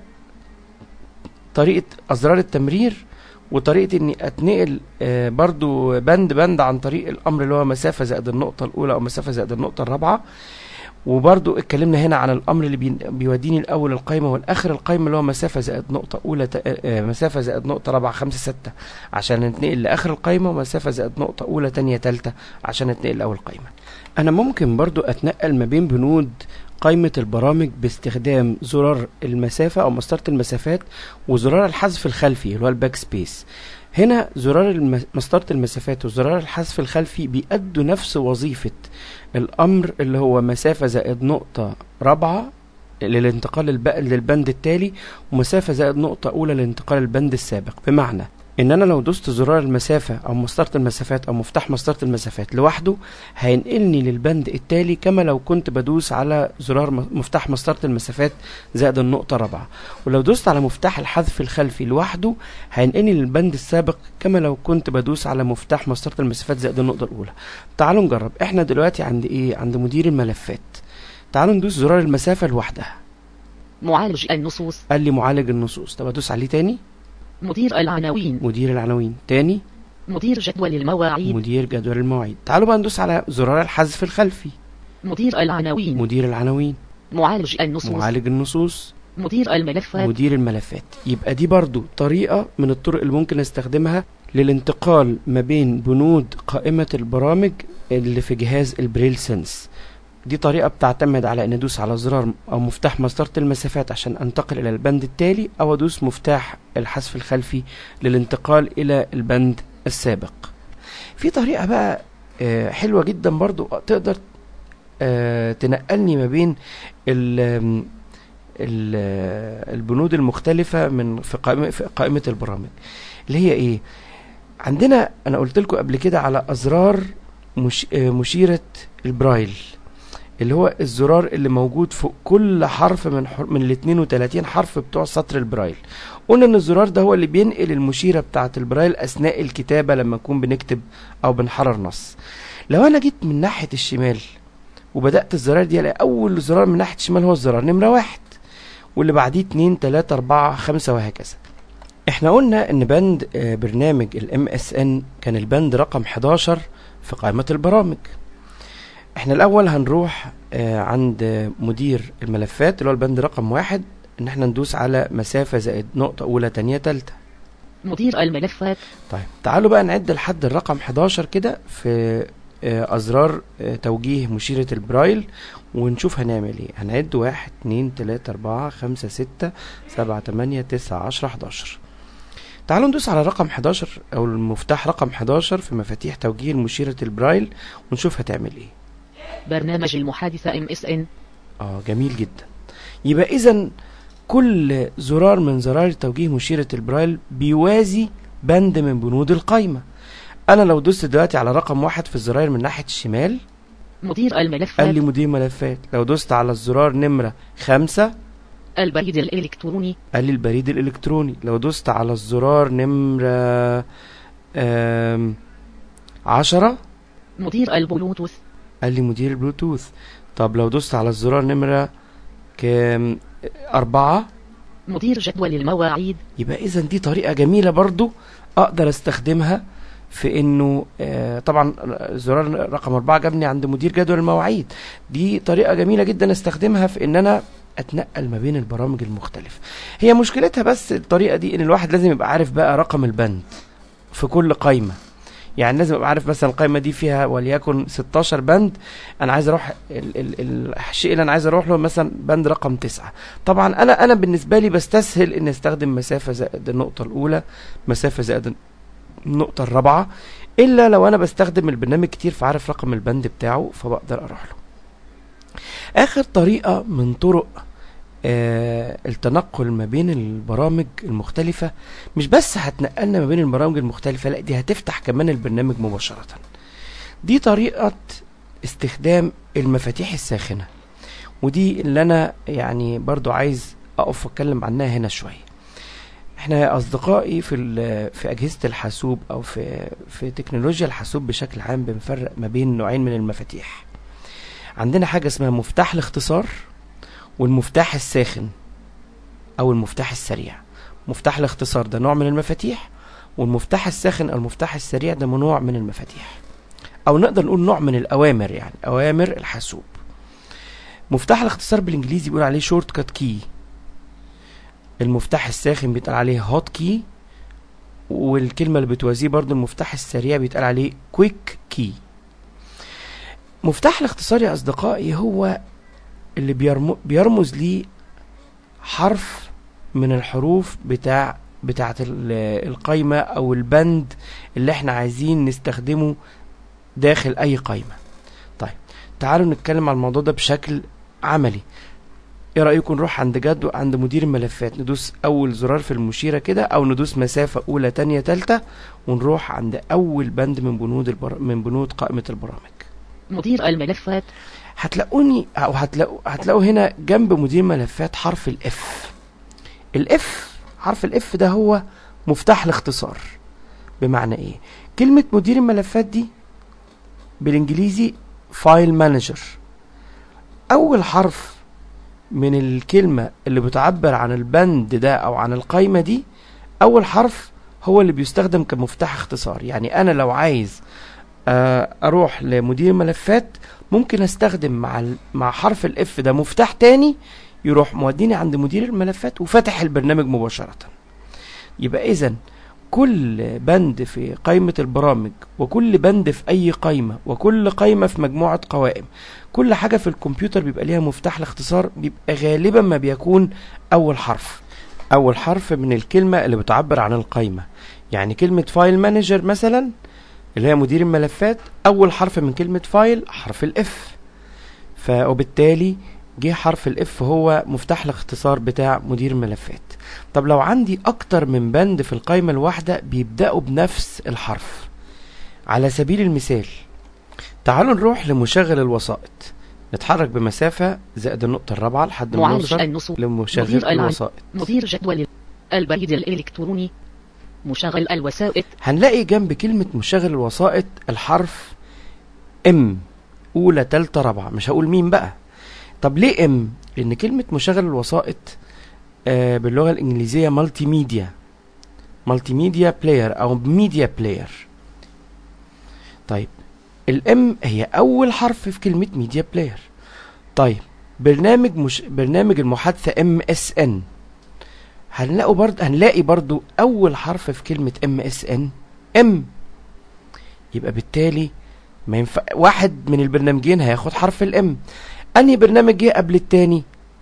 طريقة ازرار التمرير وطريقة اني اتنقل آه برضو بند بند عن طريق الامر اللي هو مسافة زائد النقطة الاولى او مسافة زائد النقطة الرابعة. وبرضو اتكلمنا هنا عن الامر اللي بيوديني الاول القايمه والاخر القايمه، اللي هو مسافه زائد نقطه اولى مسافه زائد نقطه رابعه خمسه سته عشان نتنقل لاخر القايمه، ومسافه زائد نقطه اولى تانية تالته عشان نتنقل لاول قايمه. انا ممكن برضو اتنقل ما بين بنود قائمة البرامج باستخدام زرار المسافة أو مسطرة المسافات وزرار الحذف الخلفي اللي هو الباك سبيس. هنا زرار مسطرة المسافات وزرار الحذف الخلفي بيأدوا نفس وظيفة الأمر اللي هو مسافة زائد نقطة رابعة للانتقال للبند التالي، ومسافة زائد نقطة أولى للانتقال للبند السابق. بمعنى ان انا لو دوست زرار المسافة او مسطرة المسافات او مفتاح مسطرة المسافات لوحده هينقلني للبند التالي، كما لو كنت بدوس على زرار مفتاح مسطرة المسافات زائد النقطة رابعة. ولو دوست على مفتاح الحذف الخلفي لوحده هينقلني للبند السابق، كما لو كنت بدوس على مفتاح مسطرة المسافات زائد النقطة الاولى. تعالوا نجرب. احنا دلوقتي عند ايه؟ عند مدير الملفات. تعالوا ندوس زرار المسافة لوحدها. معالج النصوص. قال لي معالج النصوص. طب ادوس عليه تاني. مدير العناوين. مدير العناوين تاني. مدير جدول المواعيد. مدير جدول المواعيد. تعالوا بقى ندوس على زرار الحذف الخلفي. مدير العناوين. مدير العناوين. معالج النصوص. معالج النصوص. مدير الملفات. مدير الملفات. يبقى دي برضو طريقة من الطرق اللي ممكن استخدمها للانتقال ما بين بنود قائمة البرامج اللي في جهاز البريل سنس. دي طريقة بتعتمد على ان ادوس على زرار او مفتاح مسطرة المسافات عشان انتقل الى البند التالي، او ادوس مفتاح الحذف الخلفي للانتقال الى البند السابق. في طريقة بقى آه حلوة جدا برضو تقدر آه تنقلني ما بين ال ال البنود المختلفة من في قائمة, في قائمة البرامج، اللي هي ايه؟ عندنا انا قلت لكم قبل كده على ازرار مش آه مشيرة البرايل، اللي هو الزرار اللي موجود فوق كل حرف من حر من ال اثنين وثلاثين حرف بتوع سطر البرايل. قلنا ان الزرار ده هو اللي بينقل المشيرة بتاعة البرايل اثناء الكتابة لما نكون بنكتب او بنحرر نص. لو انا جيت من ناحية الشمال وبدأت الزرار دي، الاقي اول زرار من ناحية الشمال هو الزرار نمرة واحد، واللي بعديه اتنين تلاتة اربعة خمسة وهكذا. احنا قلنا ان بند برنامج الام اس ان كان البند رقم حداشر في قائمة البرامج. احنا الاول هنروح آه عند مدير الملفات اللي هو البند رقم واحد، ان احنا ندوس على مسافة زائد نقطة اولى تانية تالتة. مدير الملفات. طيب تعالوا بقى نعد لحد الرقم حداشر كده في آه ازرار آه توجيه مشيرة البرايل، ونشوف هنعمل ايه. هنعد واحد اتنين تلاتة اربعة خمسة ستة سبعة تمانية تسعة عشرة حداشر. تعالوا ندوس على رقم حداشر او المفتاح رقم حداشر في مفاتيح توجيه مشيرة البرايل ونشوف هتعمل ايه. برنامج المحادثة ام اس ان. اه جميل جدا. يبقى اذا كل زرار من زرار توجيه مشيرة البرايل بيوازي بند من بنود القايمة. انا لو دوست دلوقتي على رقم واحد في الزراير من ناحية الشمال مدير الملفات، قال لي مدير ملفات. لو دوست على الزرار نمرة خمسة البريد الالكتروني، قال لي البريد الالكتروني. لو دوست على الزرار نمرة عشرة مدير البلوتوث، قال لي مدير البلوتوث. طب لو دوست على الزرار نمرة كام أربعة مدير جدول المواعيد. يبقى إذا دي طريقة جميلة برضو أقدر استخدمها في إنه آه طبعا زرار رقم أربعة جابني عند مدير جدول المواعيد. دي طريقة جميلة جدا استخدمها في إن أنا أتنقل ما بين البرامج المختلفة. هي مشكلتها بس الطريقة دي إن الواحد لازم يبقى عارف بقى رقم البند في كل قايمة. يعني لازم ابقى عارف مثلا القائمه دي فيها وليكن ستاشر بند، انا عايز اروح ال ال الشيء اللي انا عايز اروح له مثلا بند رقم تسعة. طبعا انا انا بالنسبه لي بستسهل ان استخدم مسافه زائد النقطه الاولى، مسافه زائد النقطه الرابعه، الا لو انا بستخدم البرنامج كتير فعارف رقم البند بتاعه فبقدر اروح له. اخر طريقه من طرق آه التنقل ما بين البرامج المختلفة، مش بس هتنقلنا ما بين البرامج المختلفة، لا دي هتفتح كمان البرنامج مباشرة. دي طريقة استخدام المفاتيح الساخنة، ودي اللي انا يعني برضو عايز اقف اتكلم عنها هنا شوية. احنا يا اصدقائي في في اجهزة الحاسوب او في في تكنولوجيا الحاسوب بشكل عام بنفرق ما بين نوعين من المفاتيح. عندنا حاجة اسمها مفتاح الاختصار والمفتاح الساخن او المفتاح السريع. مفتاح الاختصار ده نوع من المفاتيح، والمفتاح الساخن او المفتاح السريع ده نوع من المفاتيح، او نقدر نقول نوع من الاوامر، يعني اوامر الحاسوب. مفتاح الاختصار بالانجليزي بيقول عليه شورت كات كي، المفتاح الساخن بيتقال عليه هوت كي، والكلمة اللي بتوازيه برضو المفتاح السريع بيتقال عليه كويك كي. مفتاح الاختصار يا اصدقائي هو اللي بيرم... بيرمز ليه حرف من الحروف بتاع بتاعت القايمة او البند اللي احنا عايزين نستخدمه داخل اي قايمة. طيب تعالوا نتكلم على الموضوع ده بشكل عملي. ايه رأيكم نروح عند جد عند مدير الملفات، ندوس اول زرار في المشيرة كده، او ندوس مسافة اولى تانية تالتة، ونروح عند اول بند من بنود البر... من بنود قائمة البرامج. مدير الملفات. هتلاقوني او هتلاقوا هتلاقوا هنا جنب مدير ملفات حرف الاف. الاف حرف الاف ده هو مفتاح الاختصار. بمعنى ايه؟ كلمة مدير الملفات دي بالانجليزي فايل مانجر. اول حرف من الكلمة اللي بتعبر عن البند ده او عن القايمة دي، اول حرف هو اللي بيستخدم كمفتاح اختصار. يعني انا لو عايز اروح لمدير ملفات ممكن استخدم مع مع حرف الاف ده مفتاح تاني يروح موديني عند مدير الملفات وفتح البرنامج مباشرة. يبقى اذا كل بند في قائمة البرامج، وكل بند في اي قائمة، وكل قائمة في مجموعة قوائم، كل حاجة في الكمبيوتر بيبقى ليها مفتاح الاختصار، بيبقى غالبا ما بيكون اول حرف اول حرف من الكلمة اللي بتعبر عن القائمة. يعني كلمة فايل مانجر مثلا اللي هي مدير الملفات، اول حرف من كلمة فايل حرف الاف، فوبالتالي جه حرف الاف هو مفتاح الاختصار بتاع مدير الملفات. طب لو عندي اكتر من بند في القائمة الواحدة بيبدأوا بنفس الحرف، على سبيل المثال تعالوا نروح لمشغل الوسائط، نتحرك بمسافة زائد النقطة الرابعة لحد ما نوصل لمشغل الوسائط. مدير جدول البريد الالكتروني، مشغل الوسائط. هنلاقي جنب كلمة مشغل الوسائط الحرف ام، اولى تالتة رابعة، مش هقول مين بقى. طب ليه ام؟ لان كلمة مشغل الوسائط آه باللغة الانجليزية مالتي ميديا، مالتي ميديا بلاير او ميديا بلاير. طيب الام هي اول حرف في كلمة ميديا بلاير. طيب برنامج مش برنامج المحادثة ام اس ان، هنلاقي برضو هنلاقي برضو اول حرف في كلمة ام اس ان ام. يبقى بالتالي ما ينفع واحد من البرنامجين هياخد حرف الام. انهي برنامج جه قبل التاني؟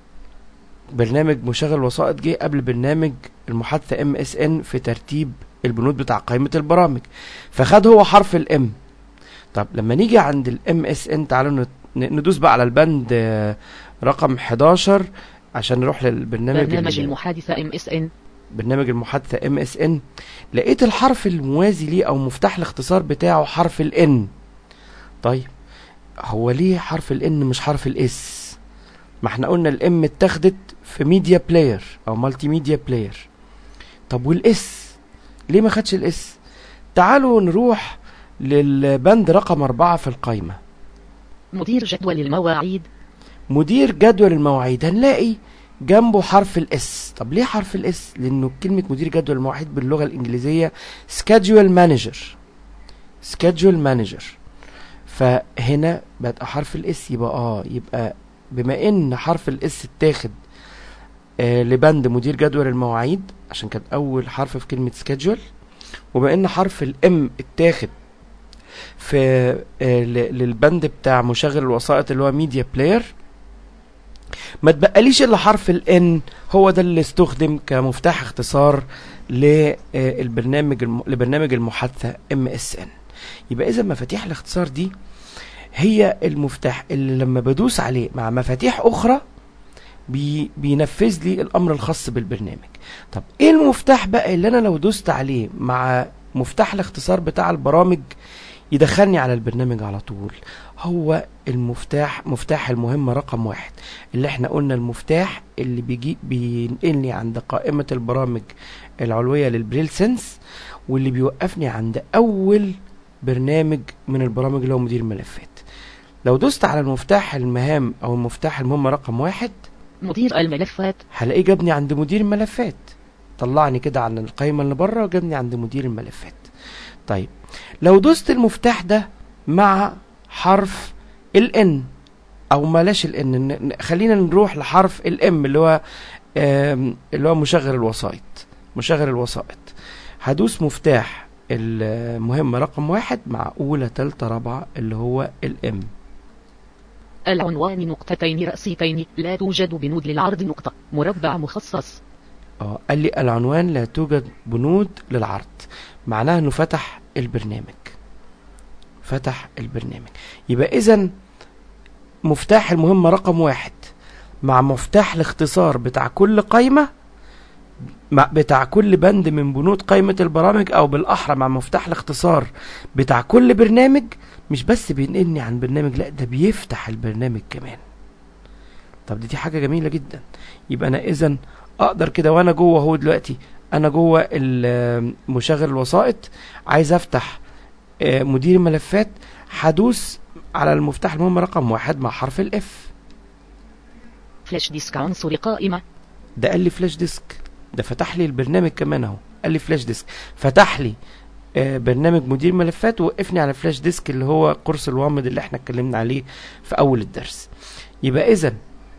برنامج مشغل الوسائط جه قبل برنامج المحادثة ام اس ان في ترتيب البنود بتاع قائمة البرامج، فخد هو حرف الام. طب لما نيجي عند الام اس ان تعالوا ندوس بقى على البند رقم حداشر عشان نروح للبرنامج برنامج المحادثة ام اس ان. برنامج المحادثة ام اس ان لقيت الحرف الموازي ليه او مفتاح الاختصار بتاعه حرف الان. طيب هو ليه حرف الان مش حرف الاس؟ ما احنا قلنا الام اتخذت في ميديا بلاير او مالتي ميديا بلاير. طب والاس ليه ما خدش الاس؟ تعالوا نروح للبند رقم اربعة في القائمة، مدير جدول المواعيد. مدير جدول المواعيد هنلاقي جنبه حرف الاس. طب ليه حرف الاس؟ لانه كلمة مدير جدول المواعيد باللغة الانجليزية schedule manager schedule manager، فهنا بقى حرف الاس. يبقى اه يبقى بما ان حرف الاس اتاخد آه لبند مدير جدول المواعيد عشان كان اول حرف في كلمة schedule، وبما ان حرف الام اتاخد في آه للبند بتاع مشغل الوسائط اللي هو ميديا بلاير، ما تبقاليش الا حرف الان هو ده اللي استخدم كمفتاح اختصار للبرنامج لبرنامج المحادثة ام اس ان. يبقى اذا مفاتيح الاختصار دي هي المفتاح اللي لما بدوس عليه مع مفاتيح اخرى بي بينفذ لي الامر الخاص بالبرنامج. طب ايه المفتاح بقى اللي انا لو دوست عليه مع مفتاح الاختصار بتاع البرامج يدخلني على البرنامج على طول؟ هو المفتاح مفتاح المهمة رقم واحد اللي احنا قلنا المفتاح اللي بيجي بينقلني عند قائمة البرامج العلوية للبريل سنس، واللي بيوقفني عند اول برنامج من البرامج اللي هو مدير الملفات. لو دوست على المفتاح المهام او المفتاح المهمة رقم واحد مدير الملفات، هلاقيه جابني عند مدير الملفات، طلعني كده عن القائمة اللي بره وجابني عند مدير الملفات. طيب لو دوست المفتاح ده مع حرف الان او بلاش الان، خلينا نروح لحرف الام اللي هو اللي هو مشغل الوسائط. مشغل الوسائط هدوس مفتاح المهمة رقم واحد مع اولى تالتة رابعة اللي هو الام. العنوان نقطتين رأسيتين لا توجد بنود للعرض نقطة مربع مخصص. اه قال لي العنوان لا توجد بنود للعرض، معناها انه فتح البرنامج. فتح البرنامج. يبقى اذا مفتاح المهمة رقم واحد مع مفتاح الاختصار بتاع كل قائمة، بتاع كل بند من بنود قائمة البرامج، او بالاحرى مع مفتاح الاختصار بتاع كل برنامج، مش بس بينقلني عن برنامج، لا ده بيفتح البرنامج كمان. طب دي, دي حاجة جميلة جدا. يبقى انا اذا اقدر كده وانا جوه اهو دلوقتي، انا جوه مشغل الوسائط عايز افتح مدير ملفات، هدوس على المفتاح المهم رقم واحد مع حرف الاف. فلاش ديسك عنصر قائمة. ده قال لي فلاش ديسك، ده فتح لي البرنامج كمان اهو، قال لي فلاش ديسك، فتح لي برنامج مدير ملفات ووقفني على فلاش ديسك اللي هو قرص الوامض اللي احنا اتكلمنا عليه في اول الدرس. يبقى اذا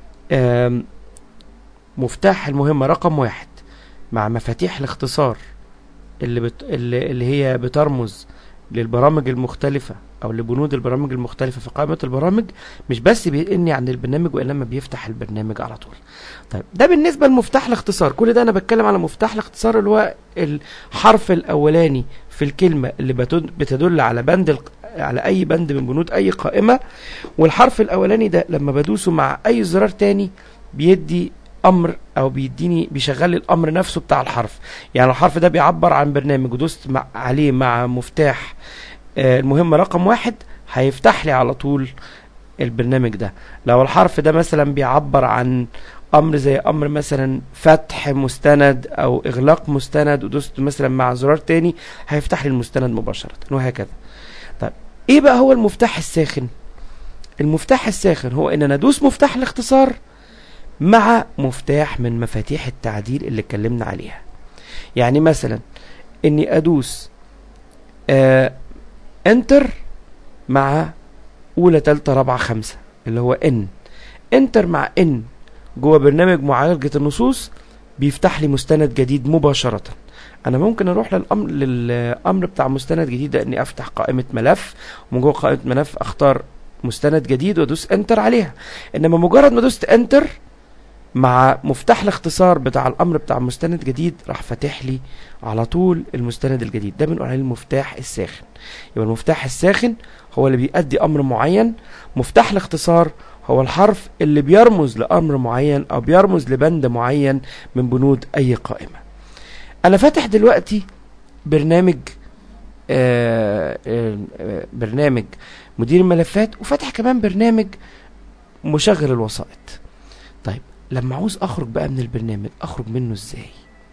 مفتاح المهمة رقم واحد مع مفاتيح الاختصار اللي, بت... اللي, اللي هي بترمز للبرامج المختلفة او لبنود البرامج المختلفة في قائمة البرامج، مش بس بينقلني عن البرنامج وإنما بيفتح البرنامج على طول. طيب ده بالنسبة لمفتاح الاختصار. كل ده انا بتكلم على مفتاح الاختصار اللي هو الحرف الاولاني في الكلمة اللي بتدل على بند ال... على اي بند من بنود اي قائمة، والحرف الاولاني ده لما بدوسه مع اي زرار تاني بيدي امر او بيديني بيشغل الامر نفسه بتاع الحرف. يعني الحرف ده بيعبر عن برنامج ودوست مع عليه مع مفتاح آه المهمة رقم واحد، هيفتح لي على طول البرنامج ده. لو الحرف ده مثلا بيعبر عن امر زي امر مثلا فتح مستند او اغلاق مستند ودوست مثلا مع زرار تاني، هيفتح لي المستند مباشرة وهكذا. طيب ايه بقى هو المفتاح الساخن؟ المفتاح الساخن هو ان انا ادوس مفتاح الاختصار مع مفتاح من مفاتيح التعديل اللي اتكلمنا عليها. يعني مثلا اني ادوس آه انتر مع اولى تالتة رابعة خمسة اللي هو ان انتر مع ان جوه برنامج معالجة النصوص، بيفتح لي مستند جديد مباشرة. انا ممكن اروح للامر للامر بتاع مستند جديد ده اني افتح قائمة ملف، ومن جوه قائمة ملف اختار مستند جديد وادوس انتر عليها. انما مجرد ما دوست انتر مع مفتاح الاختصار بتاع الامر بتاع مستند جديد، راح فاتح لي على طول المستند الجديد. ده بنقول عليه المفتاح الساخن. يبقى المفتاح الساخن هو اللي بيؤدي امر معين، مفتاح الاختصار هو الحرف اللي بيرمز لامر معين او بيرمز لبند معين من بنود اي قائمة. انا فاتح دلوقتي برنامج آآ آآ برنامج مدير الملفات، وفاتح كمان برنامج مشغل الوسائط. طيب لما عاوز اخرج بقى من البرنامج، اخرج منه ازاي؟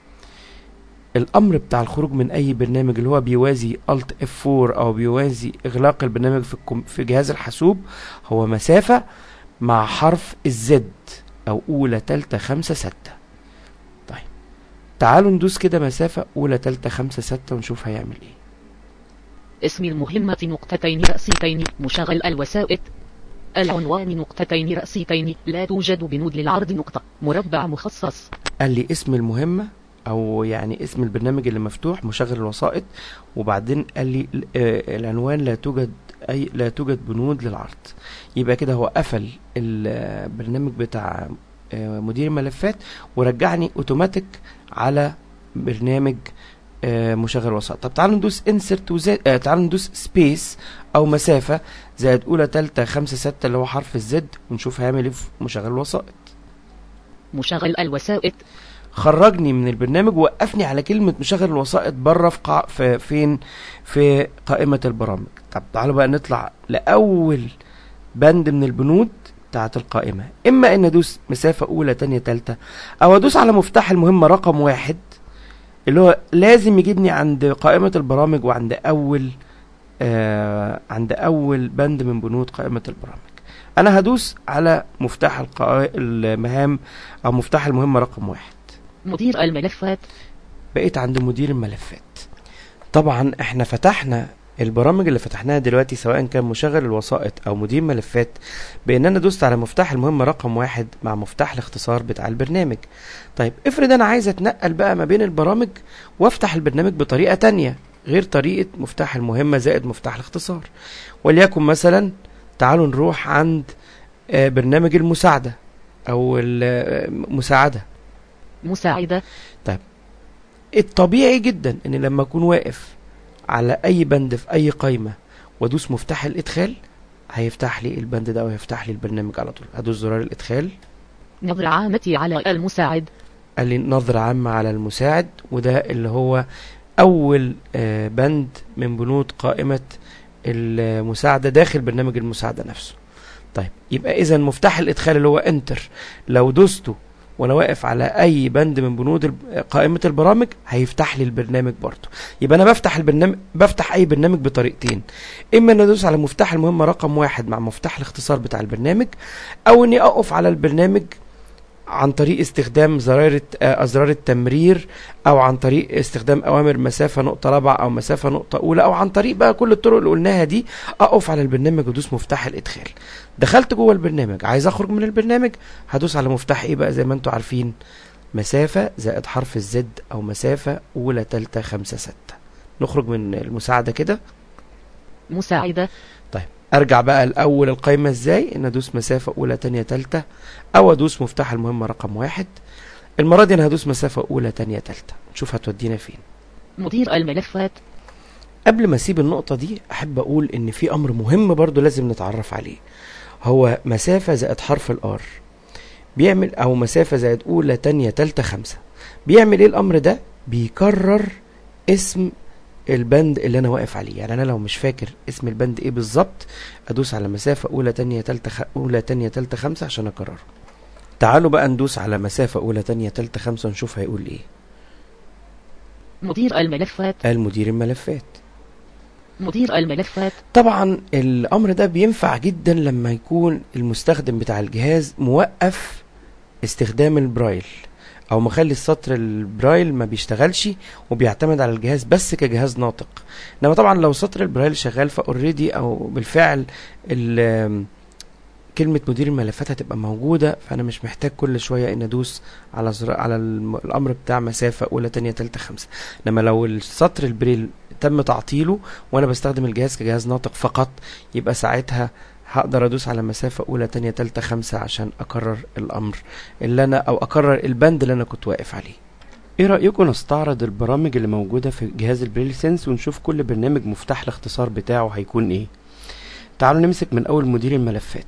الامر بتاع الخروج من اي برنامج اللي هو بيوازي الت اف أربعة او بيوازي اغلاق البرنامج في الكم في جهاز الحاسوب، هو مسافة مع حرف الزد او اولى تالتة خمسة ستة. طيب تعالوا ندوس كده مسافة اولى تالتة خمسة ستة ونشوف هيعمل ايه. اسم المهمة نقطتين رأسيتين مشغل الوسائط. العنوان نقطتين رأسيتين لا توجد بنود للعرض نقطة مربع مخصص. قال لي اسم المهمة او يعني اسم البرنامج اللي مفتوح مشغل الوسائط، وبعدين قال لي آه العنوان لا توجد اي لا توجد بنود للعرض. يبقى كده هو قفل البرنامج بتاع آه مدير الملفات ورجعني اوتوماتيك على برنامج آه مشغل وسائط. طب تعالوا ندوس انسرت وزائد آه تعالوا ندوس سبيس او مسافة زائد اولى تالتة خمسة ستة اللي هو حرف الزد، ونشوف هيعمل ايه في مشغل الوسائط. مشغل الوسائط خرجني من البرنامج ووقفني على كلمة مشغل الوسائط بره في, قا... في فين في قائمة البرامج. طب تعالوا بقى نطلع لأول بند من البنود بتاعت القائمة. اما ان ادوس مسافة اولى تانية تالتة، او ادوس على مفتاح المهمة رقم واحد اللي هو لازم يجيبني عند قائمة البرامج وعند اول آه عند اول بند من بنود قائمة البرامج. انا هدوس على مفتاح القا... المهام او مفتاح المهمة رقم واحد، مدير الملفات. بقيت عند مدير الملفات. طبعا احنا فتحنا البرامج اللي فتحناها دلوقتي سواء كان مشغل الوسائط او مدير ملفات، بان انا دوست على مفتاح المهمة رقم واحد مع مفتاح الاختصار بتاع البرنامج. طيب افرض انا عايز اتنقل بقى ما بين البرامج وافتح البرنامج بطريقة تانية غير طريقة مفتاح المهمة زائد مفتاح الاختصار. وليكن مثلا تعالوا نروح عند برنامج المساعدة او المساعدة مساعدة. طيب الطبيعي جدا ان لما اكون واقف على اي بند في اي قائمة وادوس مفتاح الادخال هيفتح لي البند ده ويفتح لي البرنامج على طول. هدوس زرار الادخال. نظرة عامة على المساعد. قال لي نظرة عامة على المساعد، وده اللي هو اول آه بند من بنود قائمة المساعدة داخل برنامج المساعدة نفسه. طيب يبقى اذا مفتاح الادخال اللي هو انتر لو دوسته وانا واقف على اي بند من بنود قائمة البرامج هيفتح لي البرنامج برضه. يبقى انا بفتح البرنامج بفتح اي برنامج بطريقتين، اما ان ادوس على مفتاح المهمة رقم واحد مع مفتاح الاختصار بتاع البرنامج، او اني اقف على البرنامج عن طريق استخدام زرار ازرار التمرير، او عن طريق استخدام اوامر مسافة نقطة رابعة او مسافة نقطة اولى، او عن طريق بقى كل الطرق اللي قلناها دي اقف على البرنامج وادوس مفتاح الادخال. دخلت جوه البرنامج عايز اخرج من البرنامج هدوس على مفتاح ايه بقى زي ما انتوا عارفين، مسافة زائد حرف الزد او مسافة اولى تالتة خمسة ستة. نخرج من المساعدة كده. مساعدة. طيب ارجع بقى الاول القائمة ازاي؟ ان ادوس مسافة اولى تانية تالتة، او ادوس مفتاح المهمة رقم واحد. المرة دي انا هدوس مسافة اولى تانية تالتة. نشوف هتودينا فين. مدير الملفات. قبل ما اسيب النقطة دي احب اقول ان في امر مهم برضو لازم نتعرف عليه، هو مسافة زائد حرف الار بيعمل، او مسافة زائد اولى تانية تالتة خمسة. بيعمل ايه الامر ده؟ بيكرر اسم البند اللي انا واقف عليه. يعني انا لو مش فاكر اسم البند ايه بالظبط ادوس على مسافة اولى تانية تالتة خ... اولى تانية تالتة خمسة عشان اكرره. تعالوا بقى ندوس على مسافة اولى تانية تالتة خمسة ونشوف هيقول ايه. مدير الملفات. المدير الملفات. مدير الملفات. طبعا الامر ده بينفع جدا لما يكون المستخدم بتاع الجهاز موقف استخدام البرايل، او مخلي السطر البرايل ما بيشتغلش وبيعتمد على الجهاز بس كجهاز ناطق. انما طبعا لو سطر البرايل شغال فاوريدي او بالفعل كلمة مدير الملفات هتبقى موجودة، فانا مش محتاج كل شوية ان ادوس على على الامر بتاع مسافة اولى تانية تالتة خمسة. انما لو السطر البريل تم تعطيله وانا بستخدم الجهاز كجهاز ناطق فقط، يبقى ساعتها هقدر ادوس على مسافة اولى تانية تالتة خمسة عشان اكرر الامر اللي انا او اكرر البند اللي انا كنت واقف عليه. ايه رأيكم نستعرض البرامج اللي موجودة في جهاز البريل سنس ونشوف كل برنامج مفتاح الاختصار بتاعه هيكون ايه؟ تعالوا نمسك من اول مدير الملفات.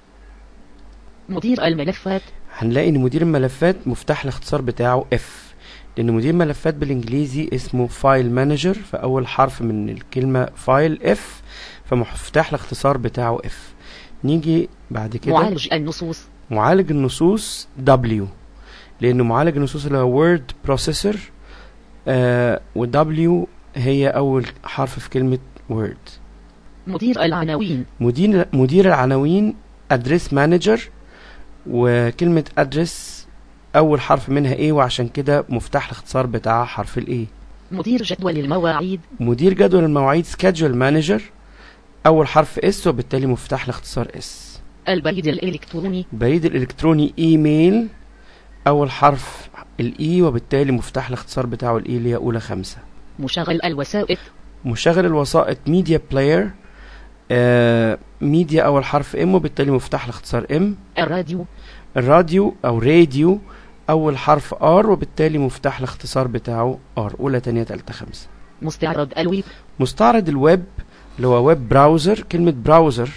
مدير الملفات. هنلاقي ان مدير الملفات مفتاح الاختصار بتاعه اف، لان مدير ملفات بالانجليزي اسمه فايل مانجر، فاول حرف من الكلمة فايل اف، فمفتاح الاختصار بتاعه اف. نيجي بعد كده معالج النصوص. معالج النصوص دبليو، لانه معالج النصوص اللي هو وورد بروسيسور، آه ودبليو هي اول حرف في كلمة وورد. مدير العناوين. مدير مدير العناوين ادريس مانجر، وكلمة ادريس اول حرف منها ايه، وعشان كده مفتاح الاختصار بتاعها حرف الايه. مدير جدول المواعيد. مدير جدول المواعيد سكادجول مانجر، اول حرف اس وبالتالي مفتاح الاختصار اس. البريد الالكتروني. بريد الالكتروني ايميل، اول حرف الاي وبالتالي مفتاح الاختصار بتاعه الاي اللي هي اولى خمسة. مشغل الوسائط. مشغل الوسائط ميديا بلاير، آه ميديا اول حرف ام وبالتالي مفتاح الاختصار ام. الراديو. الراديو او راديو اول حرف ار وبالتالي مفتاح الاختصار بتاعه ار اولى تانية تالتة خمسة. مستعرض الويب. مستعرض الويب اللي هو ويب براوزر، كلمة براوزر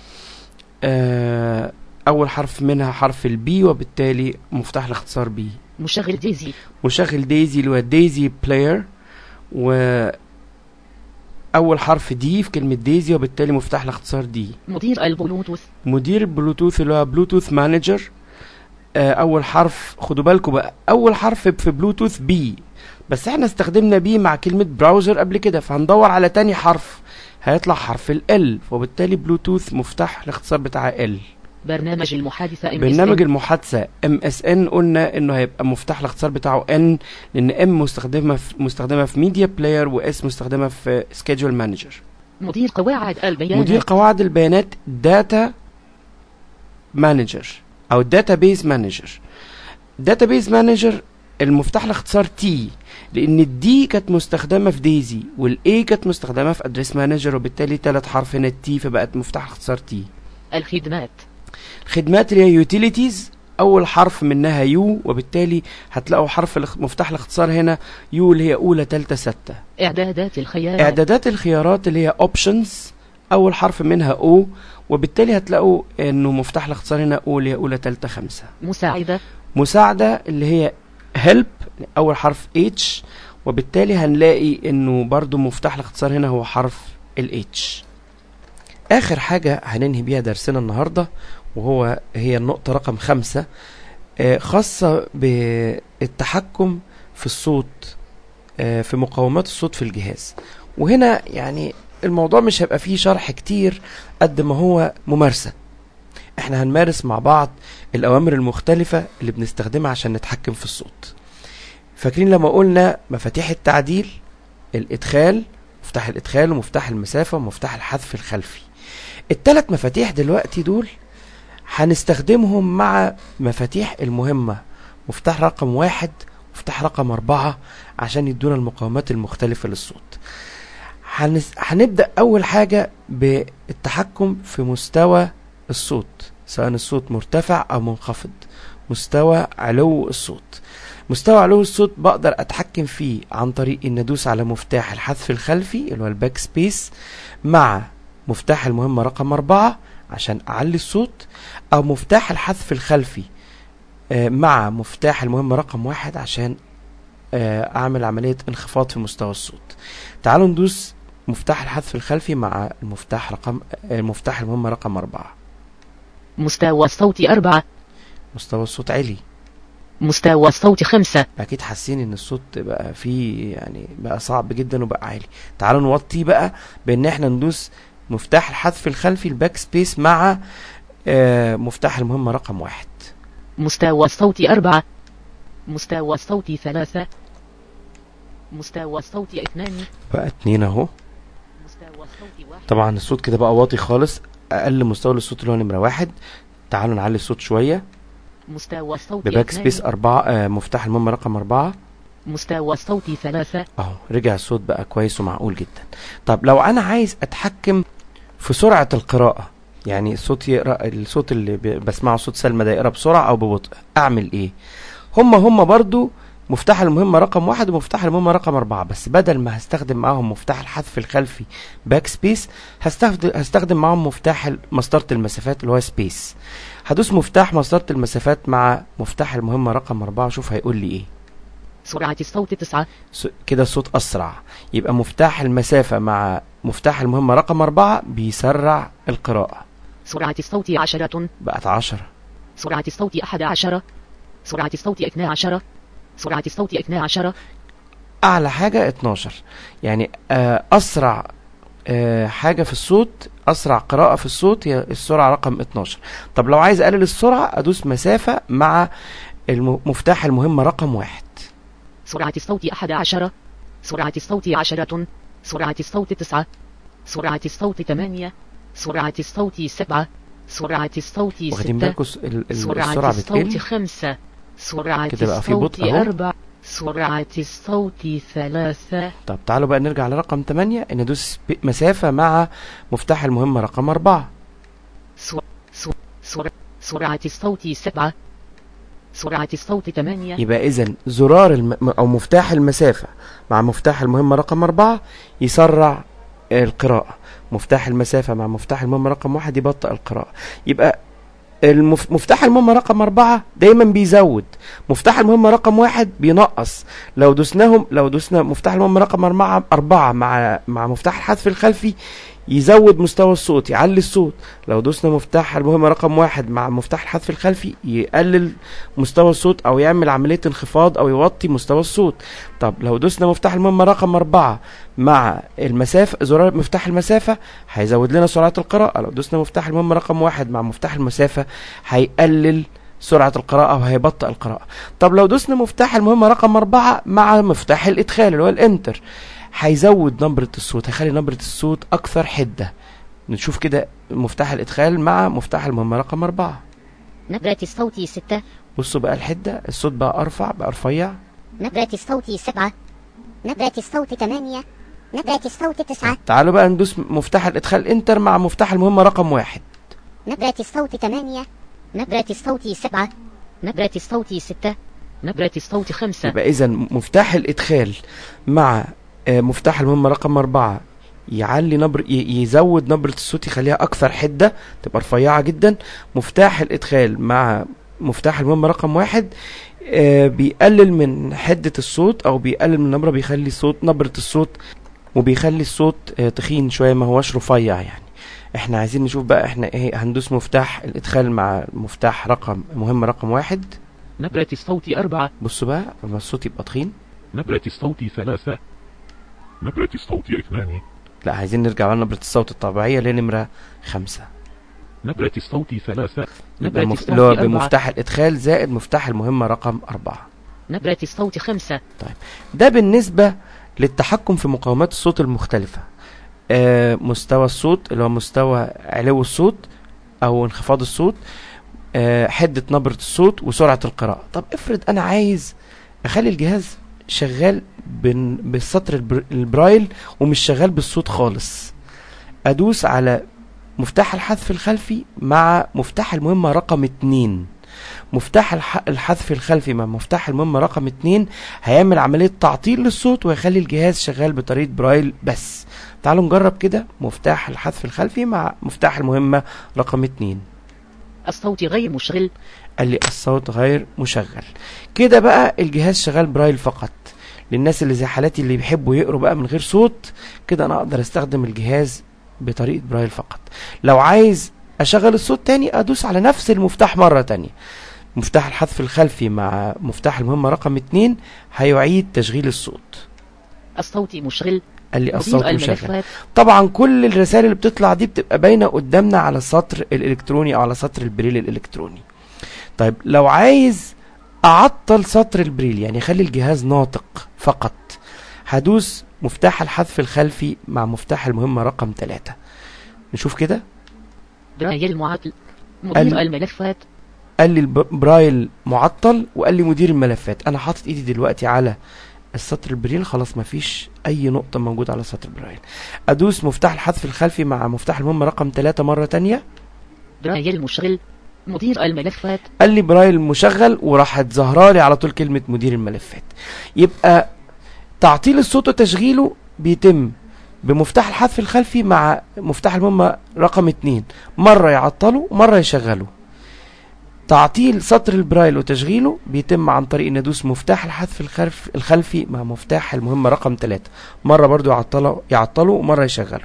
آه اول حرف منها حرف البي وبالتالي مفتاح الاختصار بي. مشغل ديزي. مشغل ديزي اللي هو ديزي بلاير، و اول حرف دي في كلمة ديزي وبالتالي مفتاح الاختصار دي. مدير البلوتوث. مدير البلوتوث اللي هو بلوتوث مانجر، آه اول حرف خدوا بالكم بقى اول حرف في بلوتوث بي، بس احنا استخدمنا بي مع كلمة براوزر قبل كده، فهندور على تاني حرف هيطلع حرف ال، وبالتالي بلوتوث مفتاح الاختصار بتاعها ال. برنامج المحادثة ام برنامج المحادثة ام اس ان قلنا انه هيبقى مفتاح الاختصار بتاعه ان، لان ام مستخدمة في مستخدمة في ميديا بلاير واس مستخدمة في سكيدجول مانجر. مدير قواعد البيانات. مدير قواعد البيانات داتا مانجر او داتابيز مانجر. داتابيز مانجر المفتاح الاختصار تي، لان الدي كانت مستخدمه في ديزي والاي كانت مستخدمه في ادريس مانجر، وبالتالي ثلاث حرف هنا التي، فبقت مفتاح الاختصار تي. الخدمات. الخدمات اللي هي يوتيليتيز، اول حرف منها يو، وبالتالي هتلاقوا حرف مفتاح الاختصار هنا يو اللي هي اولى ثالثه سته. اعدادات الخيارات. اعدادات الخيارات اللي هي اوبشنز، اول حرف منها او، وبالتالي هتلاقوا انه مفتاح الاختصار هنا او اللي هي اولى ثالثه خمسه. مساعده. مساعده اللي هي هيلب، اول حرف اتش، وبالتالي هنلاقي انه برضو مفتاح الاختصار هنا هو حرف الاتش. اخر حاجه هننهي بيها درسنا النهارده وهو هي النقطه رقم خمسة، آه خاصه بالتحكم في الصوت، آه في مقاومات الصوت في الجهاز. وهنا يعني الموضوع مش هيبقى فيه شرح كتير قد ما هو ممارسه. احنا هنمارس مع بعض الاوامر المختلفه اللي بنستخدمها عشان نتحكم في الصوت. فاكرين لما قلنا مفاتيح التعديل، الادخال، مفتاح الادخال ومفتاح المسافه ومفتاح الحذف الخلفي. الثلاث مفاتيح دلوقتي دول هنستخدمهم مع مفاتيح المهمه، مفتاح رقم واحد، مفتاح رقم اربعة، عشان يدونا المقاومات المختلفه للصوت. هنس... هنبدا اول حاجه بالتحكم في مستوى الصوت، سواء الصوت مرتفع او منخفض، مستوى علو الصوت. مستوى علو الصوت بقدر اتحكم فيه عن طريق ان ادوس على مفتاح الحذف الخلفي اللي هو الباك سبيس، مع مفتاح المهمة رقم اربعة عشان اعلي الصوت، او مفتاح الحذف الخلفي مع مفتاح المهمة رقم واحد عشان اعمل عملية انخفاض في مستوى الصوت. تعالوا ندوس مفتاح الحذف الخلفي مع المفتاح رقم المفتاح المهمة رقم اربعة. مستوى الصوت أربعة. مستوى الصوت عالي. مستوى الصوت خمسة. اكيد حاسين ان الصوت بقى فيه يعني بقى صعب جدا وبقى عالي. تعالوا نوطيه بقى بان احنا ندوس مفتاح الحذف الخلفي الباك سبيس مع آه مفتاح المهمة رقم واحد. مستوى الصوت أربعة. مستوى الصوت ثلاثة. مستوى الصوت اثنان. بقى اتنين اهو. مستوى الصوت واحد. طبعا الصوت كده بقى واطي خالص، اقل مستوى للصوت اللي هو نمرة واحد. تعالوا نعلي الصوت شوية. مستوى الصوت بباك سبيس أربعة، آه مفتاح المهمة رقم أربعة. مستوى الصوت ثلاثة. اهو رجع الصوت بقى كويس ومعقول جدا. طب لو أنا عايز أتحكم في سرعة القراءة، يعني الصوت يقرأ، الصوت اللي بسمعه صوت سلمى ده يقرأ بسرعة أو ببطء، أعمل إيه؟ هما هما برضو مفتاح المهمة رقم واحد ومفتاح المهمة رقم أربعة، بس بدل ما هستخدم معاهم مفتاح الحذف الخلفي باك سبيس، هستخدم هستخدم معاهم مفتاح مسطرة المسافات اللي هو سبيس. هدوس مفتاح مسطرة المسافات مع مفتاح المهمة رقم أربعة وشوف هيقول لي إيه. سرعة الصوت تسعة. كده الصوت أسرع، يبقى مفتاح المسافة مع مفتاح المهمة رقم أربعة بيسرع القراءة. سرعة الصوت عشرة. بقت عشرة. سرعة الصوت أحد عشر. سرعة الصوت اثنى عشر. سرعة الصوت اثنى عشر. أعلى حاجة اتناشر، يعني أسرع حاجة في الصوت، أسرع قراءة في الصوت هي السرعة رقم اتناشر. طب لو عايز أقلل السرعة أدوس مسافة مع مفتاح المهمة رقم واحد. سرعة الصوت أحد عشر. سرعة الصوت عشرة. سرعة الصوت تسعة. سرعة الصوت ثمانية. سرعة الصوت سبعة. سرعة الصوت ستة. سرعة الصوت خمسة. سرعة الصوت أربعة. سرعة الصوت ثلاثة. طب تعالوا بقى نرجع لرقم ثمانية، ان ندوس مسافة مع مفتاح المهمة رقم أربعة. سر... سر... سر... سرعة الصوت سبعة. سرعة الصوت ثمانية. يبقى إذن زرار الم... أو مفتاح المسافة مع مفتاح المهمة رقم أربعة يسرع القراءة، مفتاح المسافة مع مفتاح المهمة رقم واحد يبطئ القراءة. يبقى المف... مفتاح المهمة رقم أربعة دايما بيزود، مفتاح المهمة رقم واحد بينقص. لو دوسناهم لو دوسنا مفتاح المهمة رقم أربعة أربعة مع مع مفتاح الحذف الخلفي يزود مستوى الصوت، يعلي الصوت. لو دوسنا مفتاح المهمة رقم واحد مع مفتاح الحذف الخلفي يقلل مستوى الصوت أو يعمل عملية انخفاض أو يوطي مستوى الصوت. طب لو دوسنا مفتاح المهمة رقم أربعة مع المسافة، زرار مفتاح المسافة هيزود لنا سرعة القراءة. لو دوسنا مفتاح المهمة رقم واحد مع مفتاح المسافة هيقلل سرعة القراءة وهيبطئ القراءة. طب لو دوسنا مفتاح المهمة رقم أربعة مع مفتاح الإدخال اللي هو الإنتر، هيزود نبرة الصوت، هيخلي نبرة الصوت أكثر حدة. نشوف كده مفتاح الإدخال مع مفتاح المهمة رقم أربعة. نبرة الصوت ستة. بصوا بقى الحدة، الصوت بقى أرفع، بقى رفيع. نبرة الصوت سبعة. نبرة الصوت ثمانية. نبرة الصوت تسعة. تعالوا بقى ندوس مفتاح الإدخال إنتر مع مفتاح المهمة رقم واحد. نبرة الصوت ثمانية. نبرة الصوت سبعة. نبرة الصوت ستة. نبرة الصوت خمسة. يبقى إذا مفتاح الإدخال مع مفتاح المهمة رقم أربعة يعلي نبر يزود نبرة الصوت، يخليها أكثر حدة، تبقى رفيعة جدا. مفتاح الإدخال مع مفتاح المهمة رقم واحد آه بيقلل من حدة الصوت أو بيقلل من النبرة، بيخلي صوت نبرة الصوت وبيخلي الصوت آه تخين شوية، ما هوش رفيع يعني. احنا عايزين نشوف بقى احنا ايه. هندوس مفتاح الإدخال مع مفتاح رقم مهمة رقم واحد. نبرة الصوت أربعة. بصوا بقى لما الصوت يبقى تخين. نبرة الصوت ثلاثة. نبرة الصوت اثنان. لا، عايزين نرجع على نبرة الصوت الطبيعية لنمرة خمسة. نبرة الصوت ثلاثة. نبرة الصوت اللي هو بمفتاح الإدخال زائد مفتاح المهمة رقم أربعة. نبرة الصوت خمسة. طيب ده بالنسبة للتحكم في مقاومات الصوت المختلفة. آه مستوى الصوت اللي هو مستوى علو الصوت أو انخفاض الصوت، آه حدة نبرة الصوت، وسرعة القراءة. طب افرض أنا عايز أخلي الجهاز شغال بالسطر البرايل ومش شغال بالصوت خالص. ادوس على مفتاح الحذف الخلفي مع مفتاح المهمة رقم اتنين. مفتاح الحذف الخلفي مع مفتاح المهمة رقم اتنين هيعمل عملية تعطيل للصوت ويخلي الجهاز شغال بطريقة برايل بس. تعالوا نجرب كده مفتاح الحذف الخلفي مع مفتاح المهمة رقم اتنين. الصوت غير مشغل. قال لي الصوت غير مشغل. كده بقى الجهاز شغال برايل فقط. للناس اللي زي حالاتي اللي بيحبوا يقروا بقى من غير صوت، كده انا اقدر استخدم الجهاز بطريقة برايل فقط. لو عايز اشغل الصوت تاني ادوس على نفس المفتاح مرة تانية. مفتاح الحذف الخلفي مع مفتاح المهمة رقم اتنين هيعيد تشغيل الصوت. الصوت مشغل. قال لي الصوت مشغل. طبعا كل الرسائل اللي بتطلع دي بتبقى باينة قدامنا على السطر الالكتروني او على سطر البريل الالكتروني. طيب لو عايز اعطل سطر البريل، يعني خلي الجهاز ناطق فقط، هدوس مفتاح الحذف الخلفي مع مفتاح المهمة رقم ثلاثة. نشوف كده. برايل معطل. مدير الملفات. قال لي البرايل معطل وقال لي مدير الملفات. انا حاطط ايدي دلوقتي على السطر البريل، خلاص مفيش اي نقطة موجودة على سطر البرايل. ادوس مفتاح الحذف الخلفي مع مفتاح المهمة رقم ثلاثة مرة تانية. برايل مشغل. مدير الملفات. قال لي برايل مشغل وراحت ظهرالي لي على طول كلمة مدير الملفات. يبقى تعطيل الصوت وتشغيله بيتم بمفتاح الحذف الخلفي مع مفتاح المهمة رقم اتنين، مرة يعطله ومرة يشغله. تعطيل سطر البرايل وتشغيله بيتم عن طريق ان ادوس مفتاح الحذف الخلف الخلفي مع مفتاح المهمة رقم ثلاثة، مرة برضو يعطله يعطله ومرة يشغله.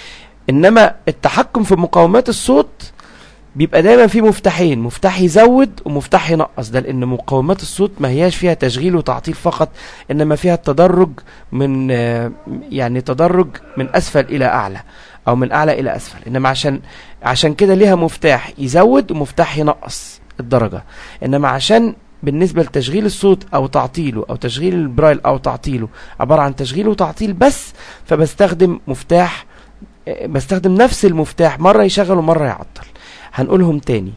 انما التحكم في مقاومات الصوت بيبقى دايما في مفتاحين، مفتاح يزود ومفتاح ينقص. ده لان مقاومات الصوت ما هياش فيها تشغيل وتعطيل فقط، انما فيها التدرج من يعني تدرج من اسفل الى اعلى او من اعلى الى اسفل. انما عشان عشان كده ليها مفتاح يزود ومفتاح ينقص الدرجة. انما عشان بالنسبة لتشغيل الصوت او تعطيله او تشغيل البرايل او تعطيله عبارة عن تشغيل وتعطيل بس، فبستخدم مفتاح بستخدم نفس المفتاح، مرة يشغل ومرة يعطل. هنقولهم تاني.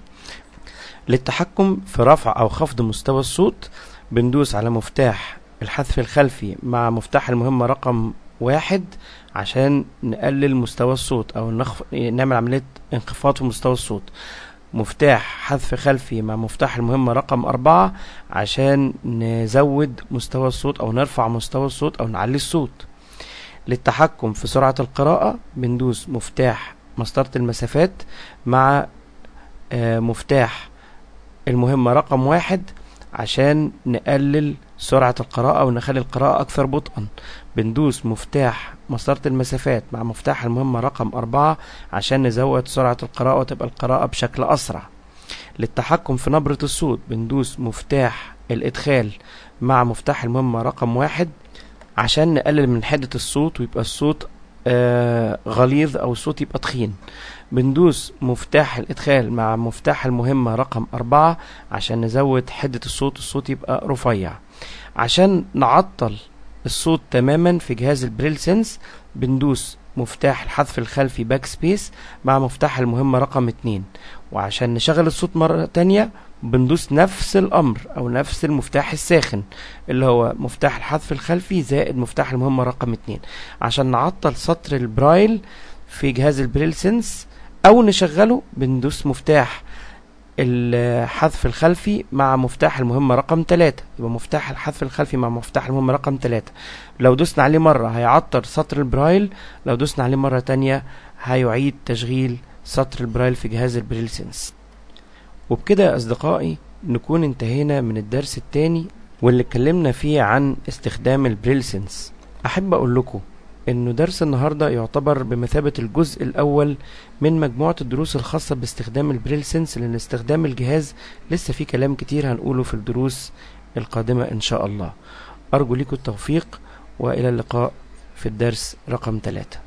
للتحكم في رفع او خفض مستوى الصوت بندوس على مفتاح الحذف الخلفي مع مفتاح المهمة رقم واحد عشان نقلل مستوى الصوت او نخف... نعمل عملية انخفاض في مستوى الصوت. مفتاح حذف خلفي مع مفتاح المهمة رقم أربعة عشان نزود مستوى الصوت أو نرفع مستوى الصوت أو نعلي الصوت. للتحكم في سرعة القراءة بندوس مفتاح مسطرة المسافات مع آه مفتاح المهمة رقم واحد عشان نقلل سرعة القراءة ونخلي القراءة أكثر بطئا. بندوس مفتاح مسطرة المسافات مع مفتاح المهمة رقم أربعة عشان نزود سرعة القراءة وتبقى القراءة بشكل أسرع. للتحكم في نبرة الصوت بندوس مفتاح الإدخال مع مفتاح المهمة رقم واحد عشان نقلل من حدة الصوت ويبقى الصوت آه غليظ او الصوت يبقى تخين، بندوس مفتاح الادخال مع مفتاح المهمة رقم اربعة عشان نزود حدة الصوت، الصوت يبقى رفيع. عشان نعطل الصوت تماما في جهاز البريل سنس بندوس مفتاح الحذف الخلفي باك سبيس مع مفتاح المهمة رقم اتنين، وعشان نشغل الصوت مرة تانية بندوس نفس الامر او نفس المفتاح الساخن اللي هو مفتاح الحذف الخلفي زائد مفتاح المهمة رقم اتنين عشان نعطل سطر البرايل في جهاز البريل سنس او نشغله. بندوس مفتاح الحذف الخلفي مع مفتاح المهمة رقم تلاتة، يبقى مفتاح الحذف الخلفي مع مفتاح المهمة رقم تلاتة. لو دوسنا عليه مرة هيعطل سطر البرايل، لو دوسنا عليه مرة تانية هيعيد تشغيل سطر البرايل في جهاز البريل سنس. وبكده يا أصدقائي نكون انتهينا من الدرس الثاني واللي اتكلمنا فيه عن استخدام البريل سنس. أحب أقول لكم إنه درس النهاردة يعتبر بمثابة الجزء الأول من مجموعة الدروس الخاصة باستخدام البريل سنس، لأن استخدام الجهاز لسه فيه كلام كتير هنقوله في الدروس القادمة إن شاء الله. أرجو لكم التوفيق، وإلى اللقاء في الدرس رقم ثلاثة.